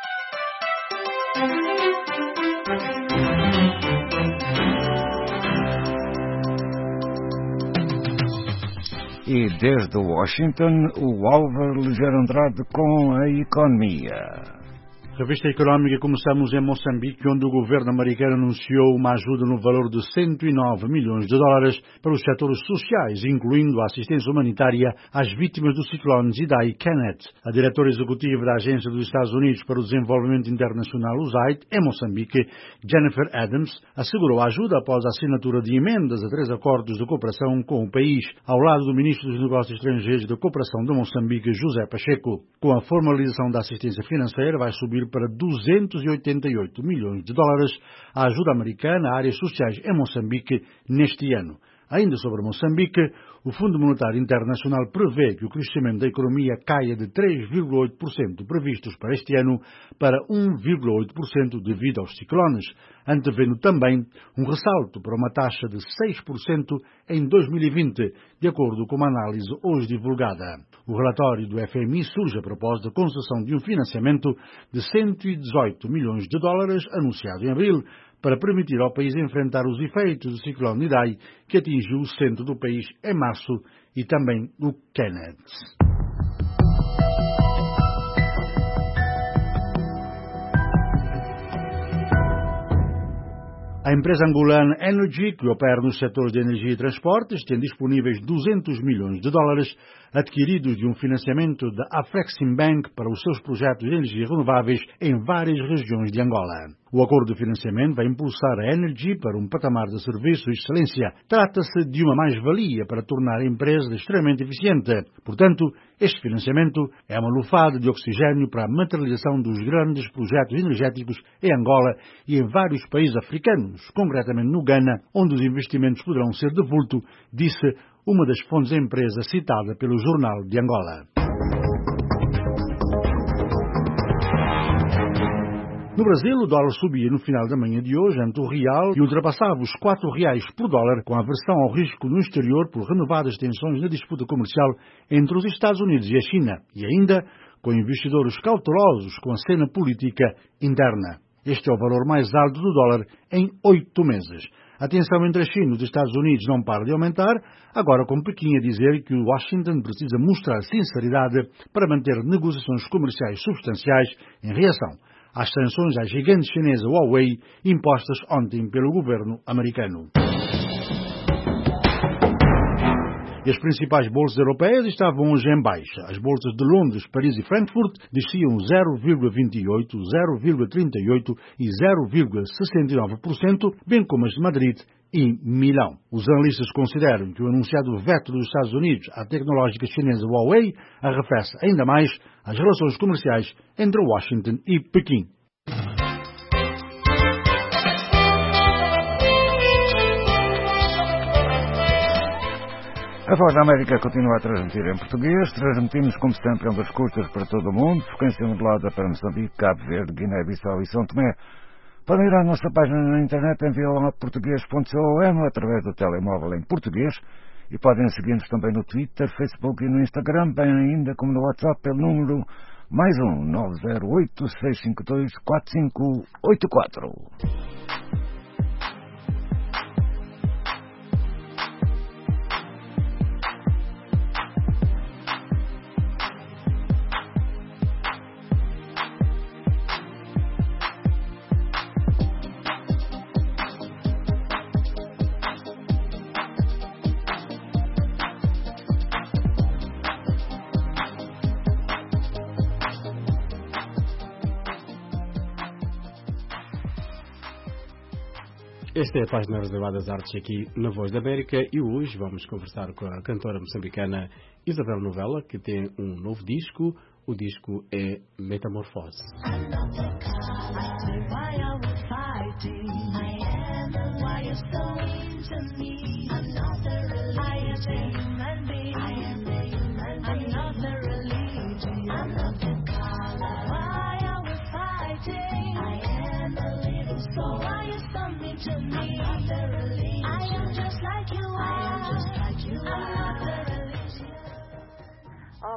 [SPEAKER 15] E desde Washington, o Álvaro Ligeiro Andrade com a economia.
[SPEAKER 5] Revista Económica, começamos em Moçambique, onde o governo americano anunciou uma ajuda no valor de cento e nove milhões de dólares para os setores sociais, incluindo a assistência humanitária às vítimas do ciclone Idai e Kenneth. A diretora executiva da Agência dos Estados Unidos para o Desenvolvimento Internacional, U S A I D, em Moçambique, Jennifer Adams, assegurou a ajuda após a assinatura de emendas a três acordos de cooperação com o país, ao lado do Ministro dos Negócios Estrangeiros e da Cooperação de Moçambique, José Pacheco. Com a formalização da assistência financeira, vai subir para duzentos e oitenta e oito milhões de dólares a ajuda americana a áreas sociais em Moçambique neste ano. Ainda sobre Moçambique, o Fundo Monetário Internacional prevê que o crescimento da economia caia de três vírgula oito por cento previstos para este ano para um vírgula oito por cento devido aos ciclones, antevendo também um ressalto para uma taxa de seis por cento em dois mil e vinte, de acordo com uma análise hoje divulgada. O relatório do F M I surge a propósito da concessão de um financiamento de cento e dezoito milhões de dólares anunciado em abril, para permitir ao país enfrentar os efeitos do ciclone Idai, que atingiu o centro do país em março, e também o Kenneth. A empresa angolana Energy, que opera nos setores de energia e transportes, tem disponíveis duzentos milhões de dólares adquiridos de um financiamento da Afreximbank para os seus projetos de energia renováveis em várias regiões de Angola. O acordo de financiamento vai impulsar a Energy para um patamar de serviço e excelência. Trata-se de uma mais-valia para tornar a empresa extremamente eficiente. Portanto, este financiamento é uma lufada de oxigênio para a materialização dos grandes projetos energéticos em Angola e em vários países africanos, concretamente no Ghana, onde os investimentos poderão ser de vulto, disse uma das fontes da empresa citada pelo Jornal de Angola. No Brasil, o dólar subia no final da manhã de hoje ante o real e ultrapassava os quatro reais por dólar, com aversão ao risco no exterior por renovadas tensões na disputa comercial entre os Estados Unidos e a China, e ainda com investidores cautelosos com a cena política interna. Este é o valor mais alto do dólar em oito meses. A tensão entre a China e os Estados Unidos não para de aumentar, agora com Pequim a dizer que Washington precisa mostrar sinceridade para manter negociações comerciais substanciais em reação às sanções à gigante chinesa Huawei impostas ontem pelo governo americano. E as principais bolsas europeias estavam hoje em baixa. As bolsas de Londres, Paris e Frankfurt desciam zero vírgula vinte e oito por cento, zero vírgula trinta e oito por cento e zero vírgula sessenta e nove por cento, bem como as de Madrid e Milão. Os analistas consideram que o anunciado veto dos Estados Unidos à tecnológica chinesa Huawei arrefece ainda mais as relações comerciais entre Washington e Pequim.
[SPEAKER 15] A Voz da América continua a transmitir em português. Transmitimos, como sempre, em ondas curtas para todo o mundo. Frequência modulada para Moçambique, Cabo Verde, Guiné-Bissau e São Tomé. Podem ir à nossa página na internet em violão português ponto com através do telemóvel em português. E podem seguir-nos também no Twitter, Facebook e no Instagram, bem ainda como no WhatsApp, pelo número mais um nove zero oito, seis cinco dois, quatro cinco oito quatro.
[SPEAKER 1] Esta é a página reservada às artes aqui na Voz da América e hoje vamos conversar com a cantora moçambicana Isabel Novella, que tem um novo disco. O disco é Metamorfose.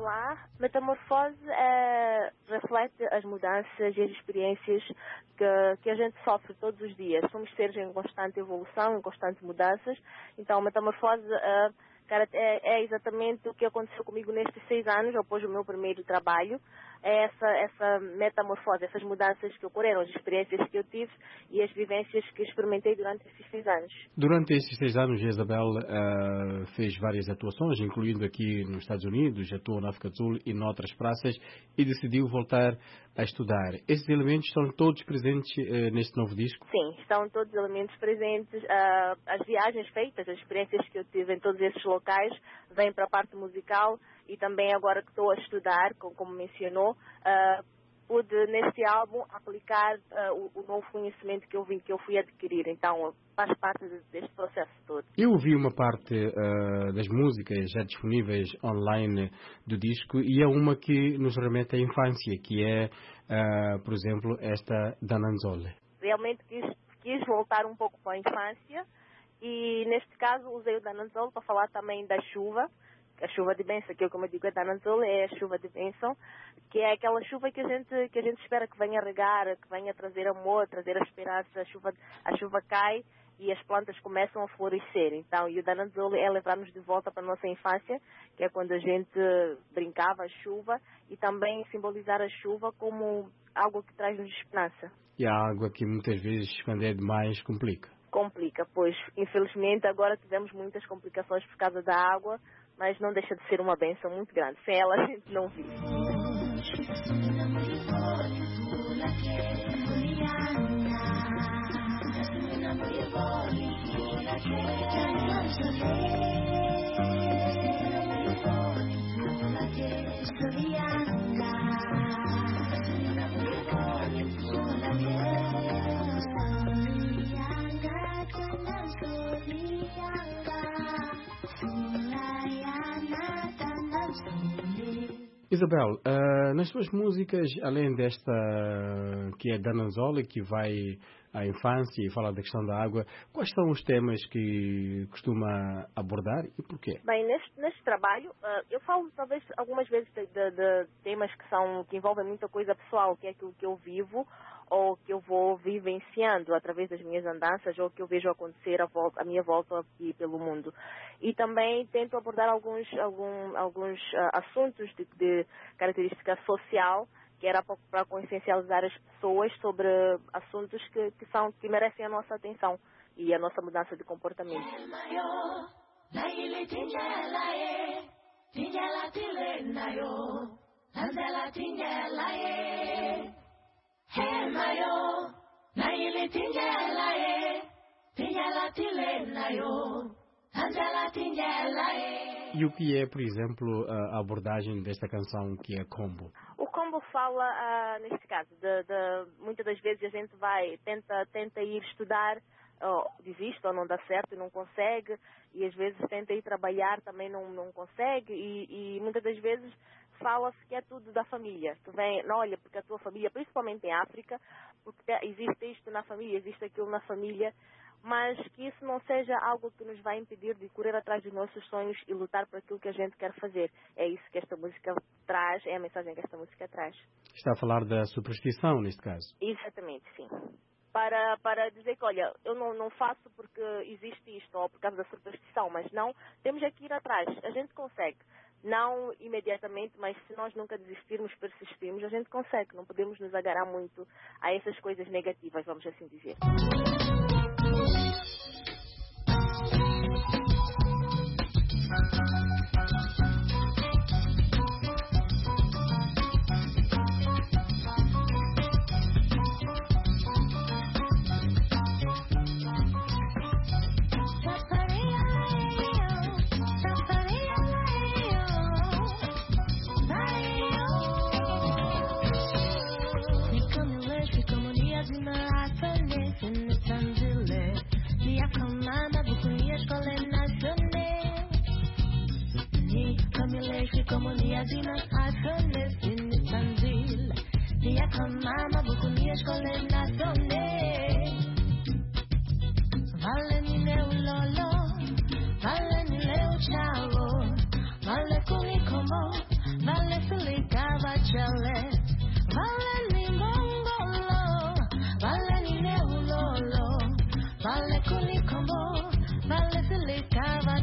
[SPEAKER 6] falar, metamorfose é, reflete as mudanças e as experiências que, que a gente sofre todos os dias. Somos seres em constante evolução, em constante mudanças. Então, metamorfose é, cara, é, é exatamente o que aconteceu comigo nestes seis anos, após o meu primeiro trabalho. É essa, essa metamorfose, essas mudanças que ocorreram, as experiências que eu tive e as vivências que experimentei durante esses seis anos.
[SPEAKER 1] Durante esses seis anos, Isabel uh, fez várias atuações, incluindo aqui nos Estados Unidos, atuou na África do Sul e noutras praças, e decidiu voltar a estudar. Esses elementos estão todos presentes uh, neste novo disco?
[SPEAKER 6] Sim, estão todos os elementos presentes. Uh, as viagens feitas, as experiências que eu tive em todos esses locais, vêm para a parte musical. E também agora que estou a estudar, como mencionou, uh, pude neste álbum aplicar uh, o, o novo conhecimento que eu vim, que eu fui adquirir. Então faz parte deste processo todo.
[SPEAKER 1] Eu ouvi uma parte uh, das músicas já disponíveis online do disco e é uma que nos remete à infância, que é, uh, por exemplo, esta Dananzole.
[SPEAKER 6] Realmente quis, quis voltar um pouco para a infância e neste caso usei o Dananzole para falar também da chuva. A chuva de bênção, que eu como eu digo, a Dananzole é a chuva de bênção, que é aquela chuva que a gente que a gente espera que venha regar, que venha trazer amor, trazer a esperança. A chuva, a chuva cai e as plantas começam a florescer. Então, e o Dananzole é levar-nos de volta para a nossa infância, que é quando a gente brincava a chuva, e também simbolizar a chuva como algo que traz-nos esperança.
[SPEAKER 1] E a água que muitas vezes, quando é demais, complica.
[SPEAKER 6] Complica, pois infelizmente agora tivemos muitas complicações por causa da água, mas não deixa de ser uma bênção muito grande. Sem ela a gente não vive.
[SPEAKER 1] Isabel, uh, nas suas músicas, além desta que é Dananzole, que vai à infância e fala da questão da água, quais são os temas que costuma abordar e porquê?
[SPEAKER 6] Bem, neste, neste trabalho, uh, eu falo talvez algumas vezes de, de, de temas que, são, que envolvem muita coisa pessoal, que é aquilo que eu vivo, ou que eu vou vivenciando através das minhas andanças, ou que eu vejo acontecer à, volta, à minha volta aqui pelo mundo. E também tento abordar alguns, algum, alguns uh, assuntos de, de característica social, que era para consciencializar as pessoas sobre assuntos que, que, são, que merecem a nossa atenção e a nossa mudança de comportamento.
[SPEAKER 1] E o que é, por exemplo, a abordagem desta canção que é Combo?
[SPEAKER 6] O Combo fala, uh, neste caso, de, de, muitas das vezes a gente vai, tenta, tenta ir estudar, oh, desiste ou não dá certo e não consegue, e às vezes tenta ir trabalhar, também não, não consegue, e, e muitas das vezes fala-se que é tudo da família, que vem, não, olha, porque a tua família, principalmente em África, porque existe isto na família, existe aquilo na família, mas que isso não seja algo que nos vai impedir de correr atrás dos nossos sonhos e lutar por aquilo que a gente quer fazer. É isso que esta música traz, é a mensagem que esta música traz.
[SPEAKER 1] Está a falar da superstição, neste caso?
[SPEAKER 6] Exatamente, sim. Para, para dizer que, olha, eu não, não faço porque existe isto, ou por causa da superstição, mas não, temos é que ir atrás, a gente consegue. Não imediatamente, mas se nós nunca desistirmos, persistirmos, a gente consegue. Não podemos nos agarrar muito a essas coisas negativas, vamos assim dizer.
[SPEAKER 7] Vale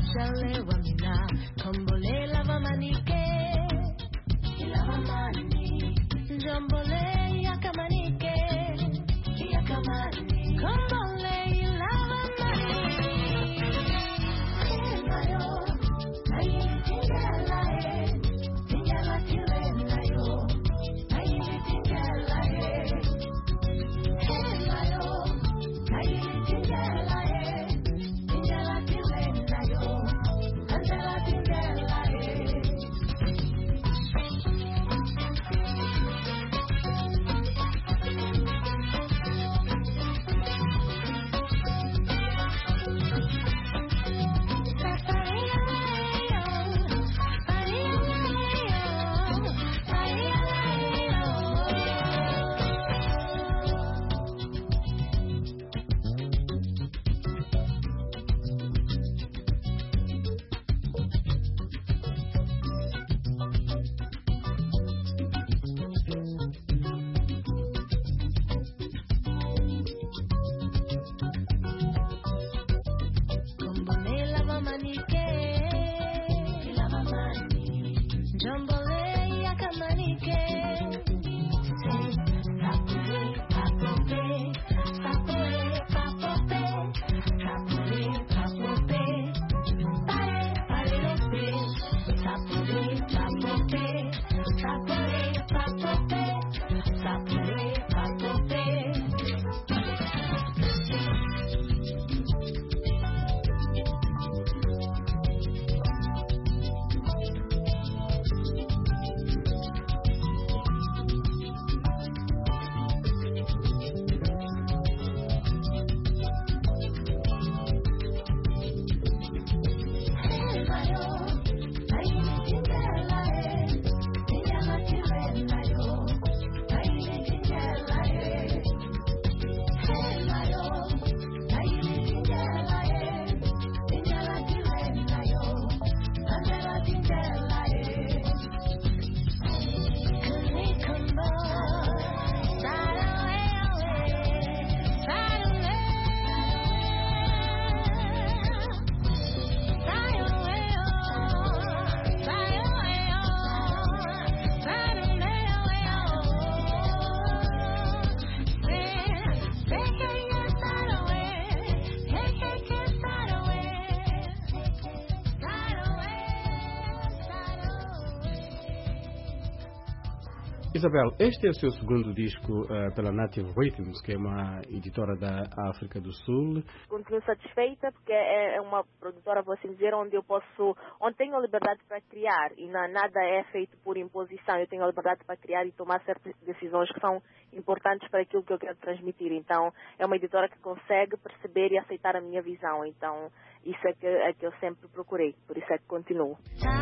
[SPEAKER 1] Isabel, este é o seu segundo disco uh, pela Native Rhythms, que é uma editora da África do Sul.
[SPEAKER 6] Continuo satisfeita porque é, é uma produtora, vou assim dizer, onde eu posso, onde tenho a liberdade para criar e não, nada é feito por imposição. Eu tenho a liberdade para criar e tomar certas decisões que são importantes para aquilo que eu quero transmitir. Então, é uma editora que consegue perceber e aceitar a minha visão. Então, isso é que, é que eu sempre procurei, por isso é que continuo.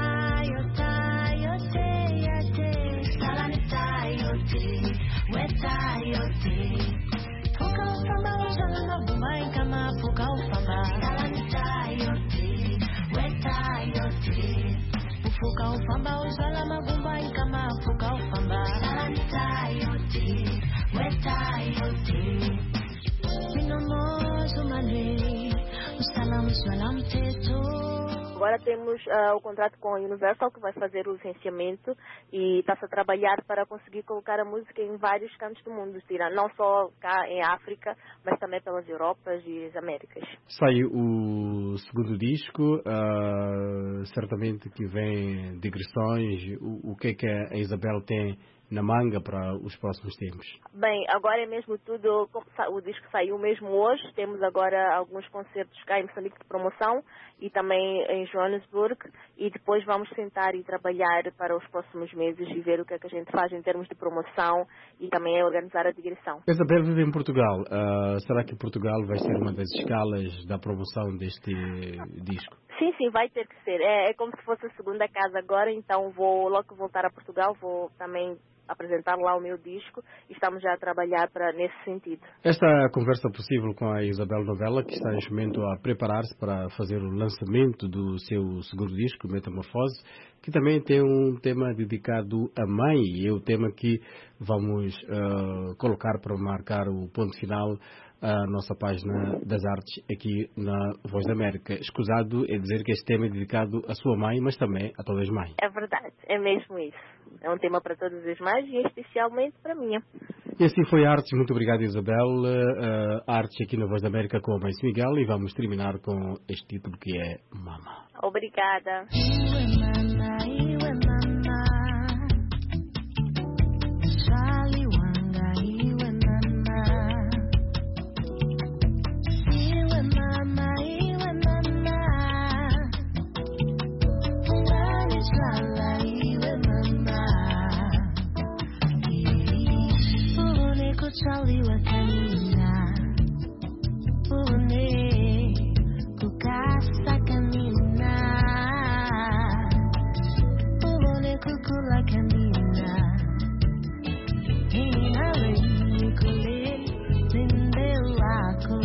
[SPEAKER 6] Agora temos uh, o contrato com a Universal, que vai fazer o licenciamento e está-se a trabalhar para conseguir colocar a música em vários cantos do mundo, não só cá em África, mas também pelas Europas e as Américas.
[SPEAKER 1] Sai o segundo disco, uh, certamente que vem digressões. O, o que é que a Isabel tem na manga para os próximos tempos?
[SPEAKER 6] Bem, agora é mesmo tudo, o disco saiu mesmo hoje, temos agora alguns concertos cá em Moçambique de promoção e também em Johannesburg, e depois vamos sentar e trabalhar para os próximos meses e ver o que é que a gente faz em termos de promoção e também organizar a digressão.
[SPEAKER 1] Isabel vive em Portugal, uh, será que Portugal vai ser uma das escalas da promoção deste disco?
[SPEAKER 6] Sim, sim, vai ter que ser. É, é como se fosse a segunda casa agora, então vou logo que voltar a Portugal, vou também apresentar lá o meu disco e estamos já a trabalhar para, nesse sentido.
[SPEAKER 1] Esta conversa possível com a Isabel Novella, que está neste momento a preparar-se para fazer o lançamento do seu segundo disco, Metamorfose, que também tem um tema dedicado à mãe, e é o tema que vamos uh, colocar para marcar o ponto final a nossa página das artes aqui na Voz da América. Escusado é dizer que este tema é dedicado à sua mãe, mas também a todas as mães.
[SPEAKER 6] É verdade, é mesmo isso. É um tema para todas as mães e especialmente para mim.
[SPEAKER 1] E assim foi a Artes. Muito obrigado, Isabel. Uh, Artes aqui na Voz da América com a mãe Miguel, e vamos terminar com este título que é Mama.
[SPEAKER 6] Obrigada.
[SPEAKER 7] Charlie was canina, pune, kukasa canina, pune kukula canina, ina le kule, tindeu ako,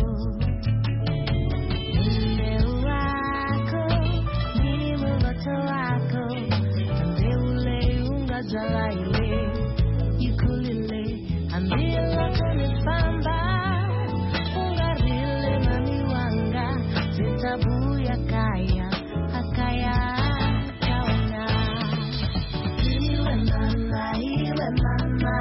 [SPEAKER 7] tindeu ako, nimu bato ako, tindeu le unga jalaile, ukulele. Amila kanifamba, ungarile mami wanga, zitabuya kaya, akaya kawana. Iwe mama, iwe mama,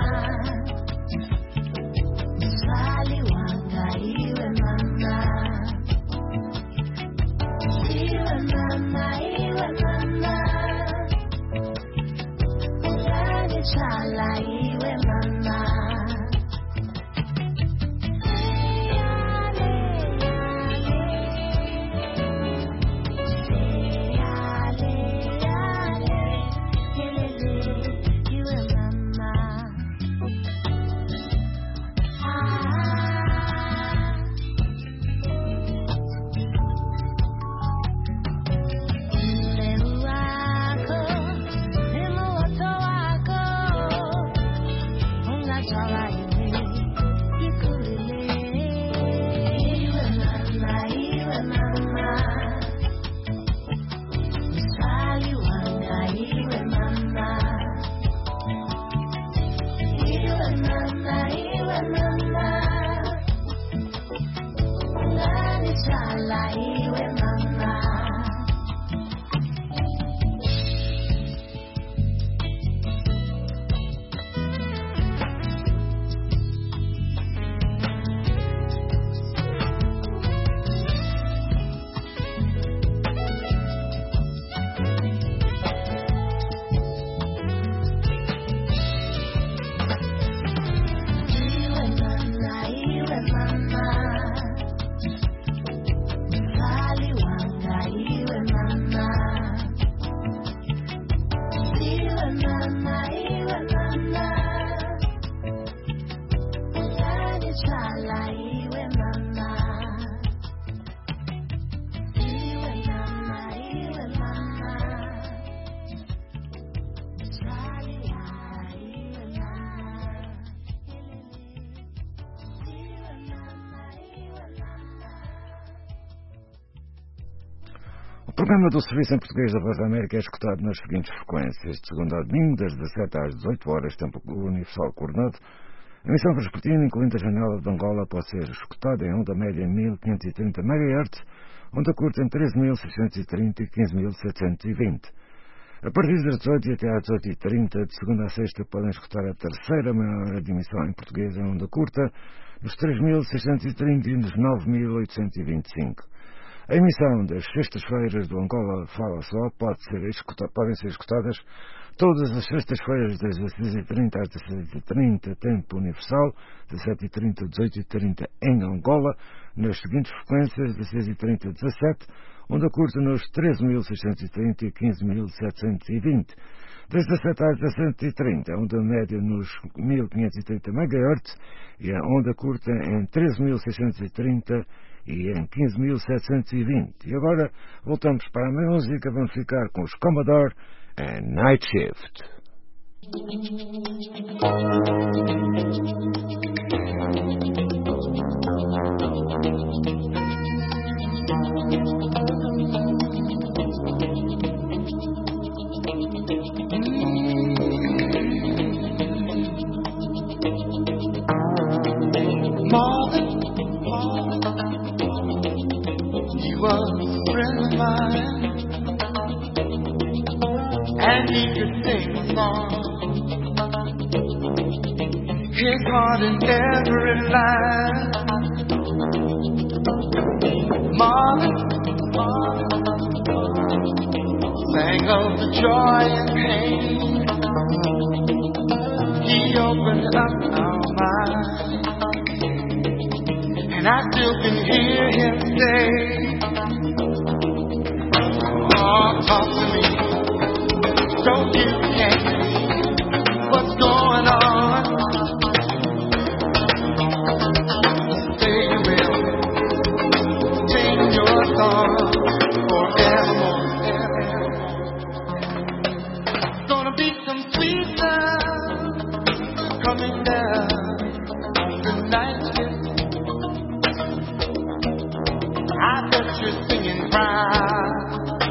[SPEAKER 7] sali wanga, iwe mama. Iwe mama, iwe mama, ungani chala, iwe mama.
[SPEAKER 15] O programa do Serviço em Português da Voz da América é escutado nas seguintes frequências: de segunda a domingo, das dezassete às dezoito horas, tempo universal coordenado. A emissão vespertina, incluindo a janela de Angola, pode ser escutada em onda média em mil quinhentos e trinta megahertz, onda curta em treze mil seiscentos e trinta e quinze mil setecentos e vinte. A partir das dezoito e até às dezoito e trinta, de segunda a sexta, podem escutar a terceira meia hora de emissão em português em onda curta, nos três mil seiscentos e trinta e nos nove mil oitocentos e vinte e cinco. A emissão das sextas-feiras do Angola Fala Só pode ser escuta, podem ser escutadas todas as sextas-feiras das dezesseis e trinta às dezesseis e trinta, tempo universal, dezessete e trinta, dezoito e trinta em Angola, nas seguintes frequências: dezesseis e trinta, dezassete, onda curta nos treze mil seiscentos e trinta e quinze mil setecentos e vinte. Das dezassete às dezassete e trinta, onda média nos mil quinhentos e trinta megahertz e a onda curta em treze mil seiscentos e trinta e em quinze mil setecentos e vinte. E agora voltamos para a música, vamos ficar com os Commodore and Night Shift.
[SPEAKER 7] Marvin,
[SPEAKER 9] and he could sing a song. His heart in every line. Marvin, Marvin sang of the joy and pain. He opened up our minds, and I still can hear him say, oh, talk to me, don't you can't see what's going on. Say you will sing your song forevermore. Gonna be some sweet love coming down the night shift. I bet you're singing proud.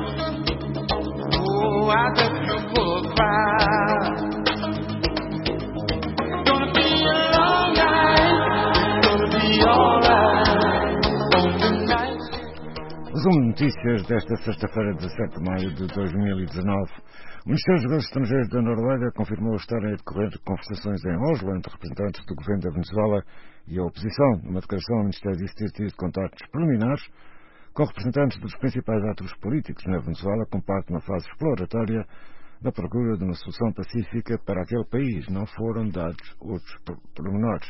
[SPEAKER 9] Oh, I bet you're full of pride. Gonna be a long night. Gonna be alright on the night shift.
[SPEAKER 15] Resumo de notícias desta sexta-feira, dezassete de maio de dois mil e dezanove. O Ministério dos Negócios Estrangeiros da Noruega confirmou estarem a decorrer conversações em Oslo entre representantes do governo da Venezuela e a oposição. Numa declaração, o Ministério disse ter tido contactos preliminares com representantes dos principais atores políticos na Venezuela, com parte na fase exploratória da procura de uma solução pacífica para aquele país. Não foram dados outros pormenores.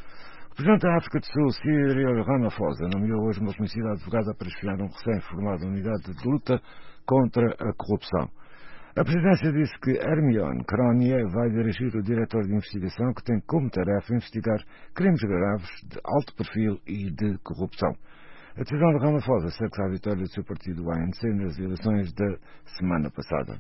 [SPEAKER 15] O Presidente da África do Sul, Cyril Ramaphosa, nomeou hoje uma conhecida advogada para esfiar uma recém-formada unidade de luta contra a corrupção. A presidência disse que Hermione Cronje vai dirigir o diretor de investigação, que tem como tarefa investigar crimes graves de alto perfil e de corrupção. A decisão de Ramaphosa segue-se à vitória do seu partido, o A N C, nas eleições da semana passada.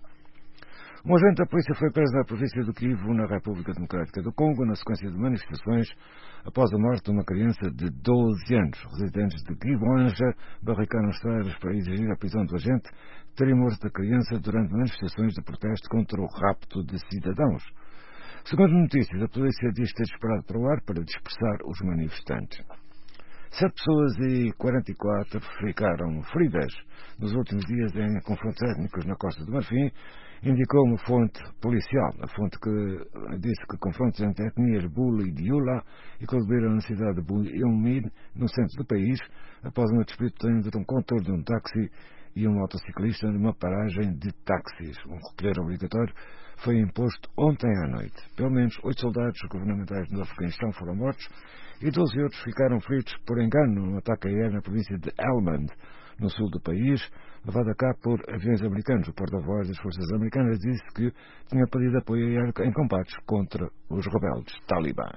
[SPEAKER 15] Um agente da polícia foi preso na província do Kivu, na República Democrática do Congo, na sequência de manifestações após a morte de uma criança de doze anos. Residentes de Gibonja barricaram estradas para exigir a prisão do agente, que teria morto a criança durante manifestações de protesto contra o rapto de cidadãos. Segundo notícias, a polícia diz ter disparado para o ar para dispersar os manifestantes. Sete pessoas e quarenta e quatro ficaram feridas nos últimos dias em confrontos étnicos na Costa do Marfim, indicou uma fonte policial. A fonte que disse que confrontos entre etnias Bula e Diula eclodiram na cidade de Buiumid, no centro do país, após uma disputa entre um condutor de um táxi e um motociclista numa paragem de táxis. Um recolher obrigatório foi imposto ontem à noite. Pelo menos oito soldados governamentais do Afeganistão foram mortos e doze outros ficaram feridos por engano num ataque aéreo na província de Helmand, no sul do país, levado a cabo por aviões americanos. O porta-voz das forças americanas disse que tinha pedido apoio aéreo em combates contra os rebeldes talibã.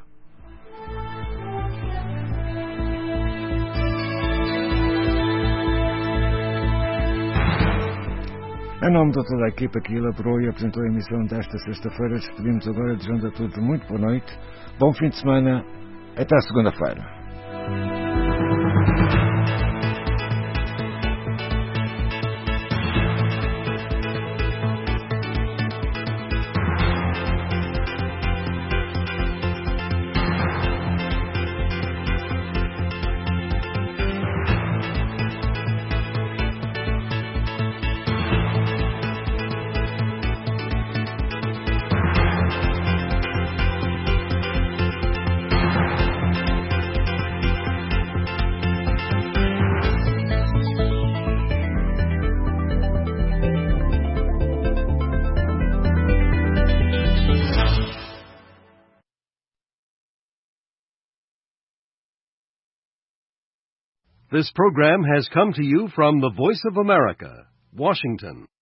[SPEAKER 15] Em nome de toda a equipa que elaborou e apresentou a emissão desta sexta-feira, despedimos agora desejando a todos muito boa noite, bom fim de semana, até segunda-feira.
[SPEAKER 11] This program has come to you from the Voice of America, Washington.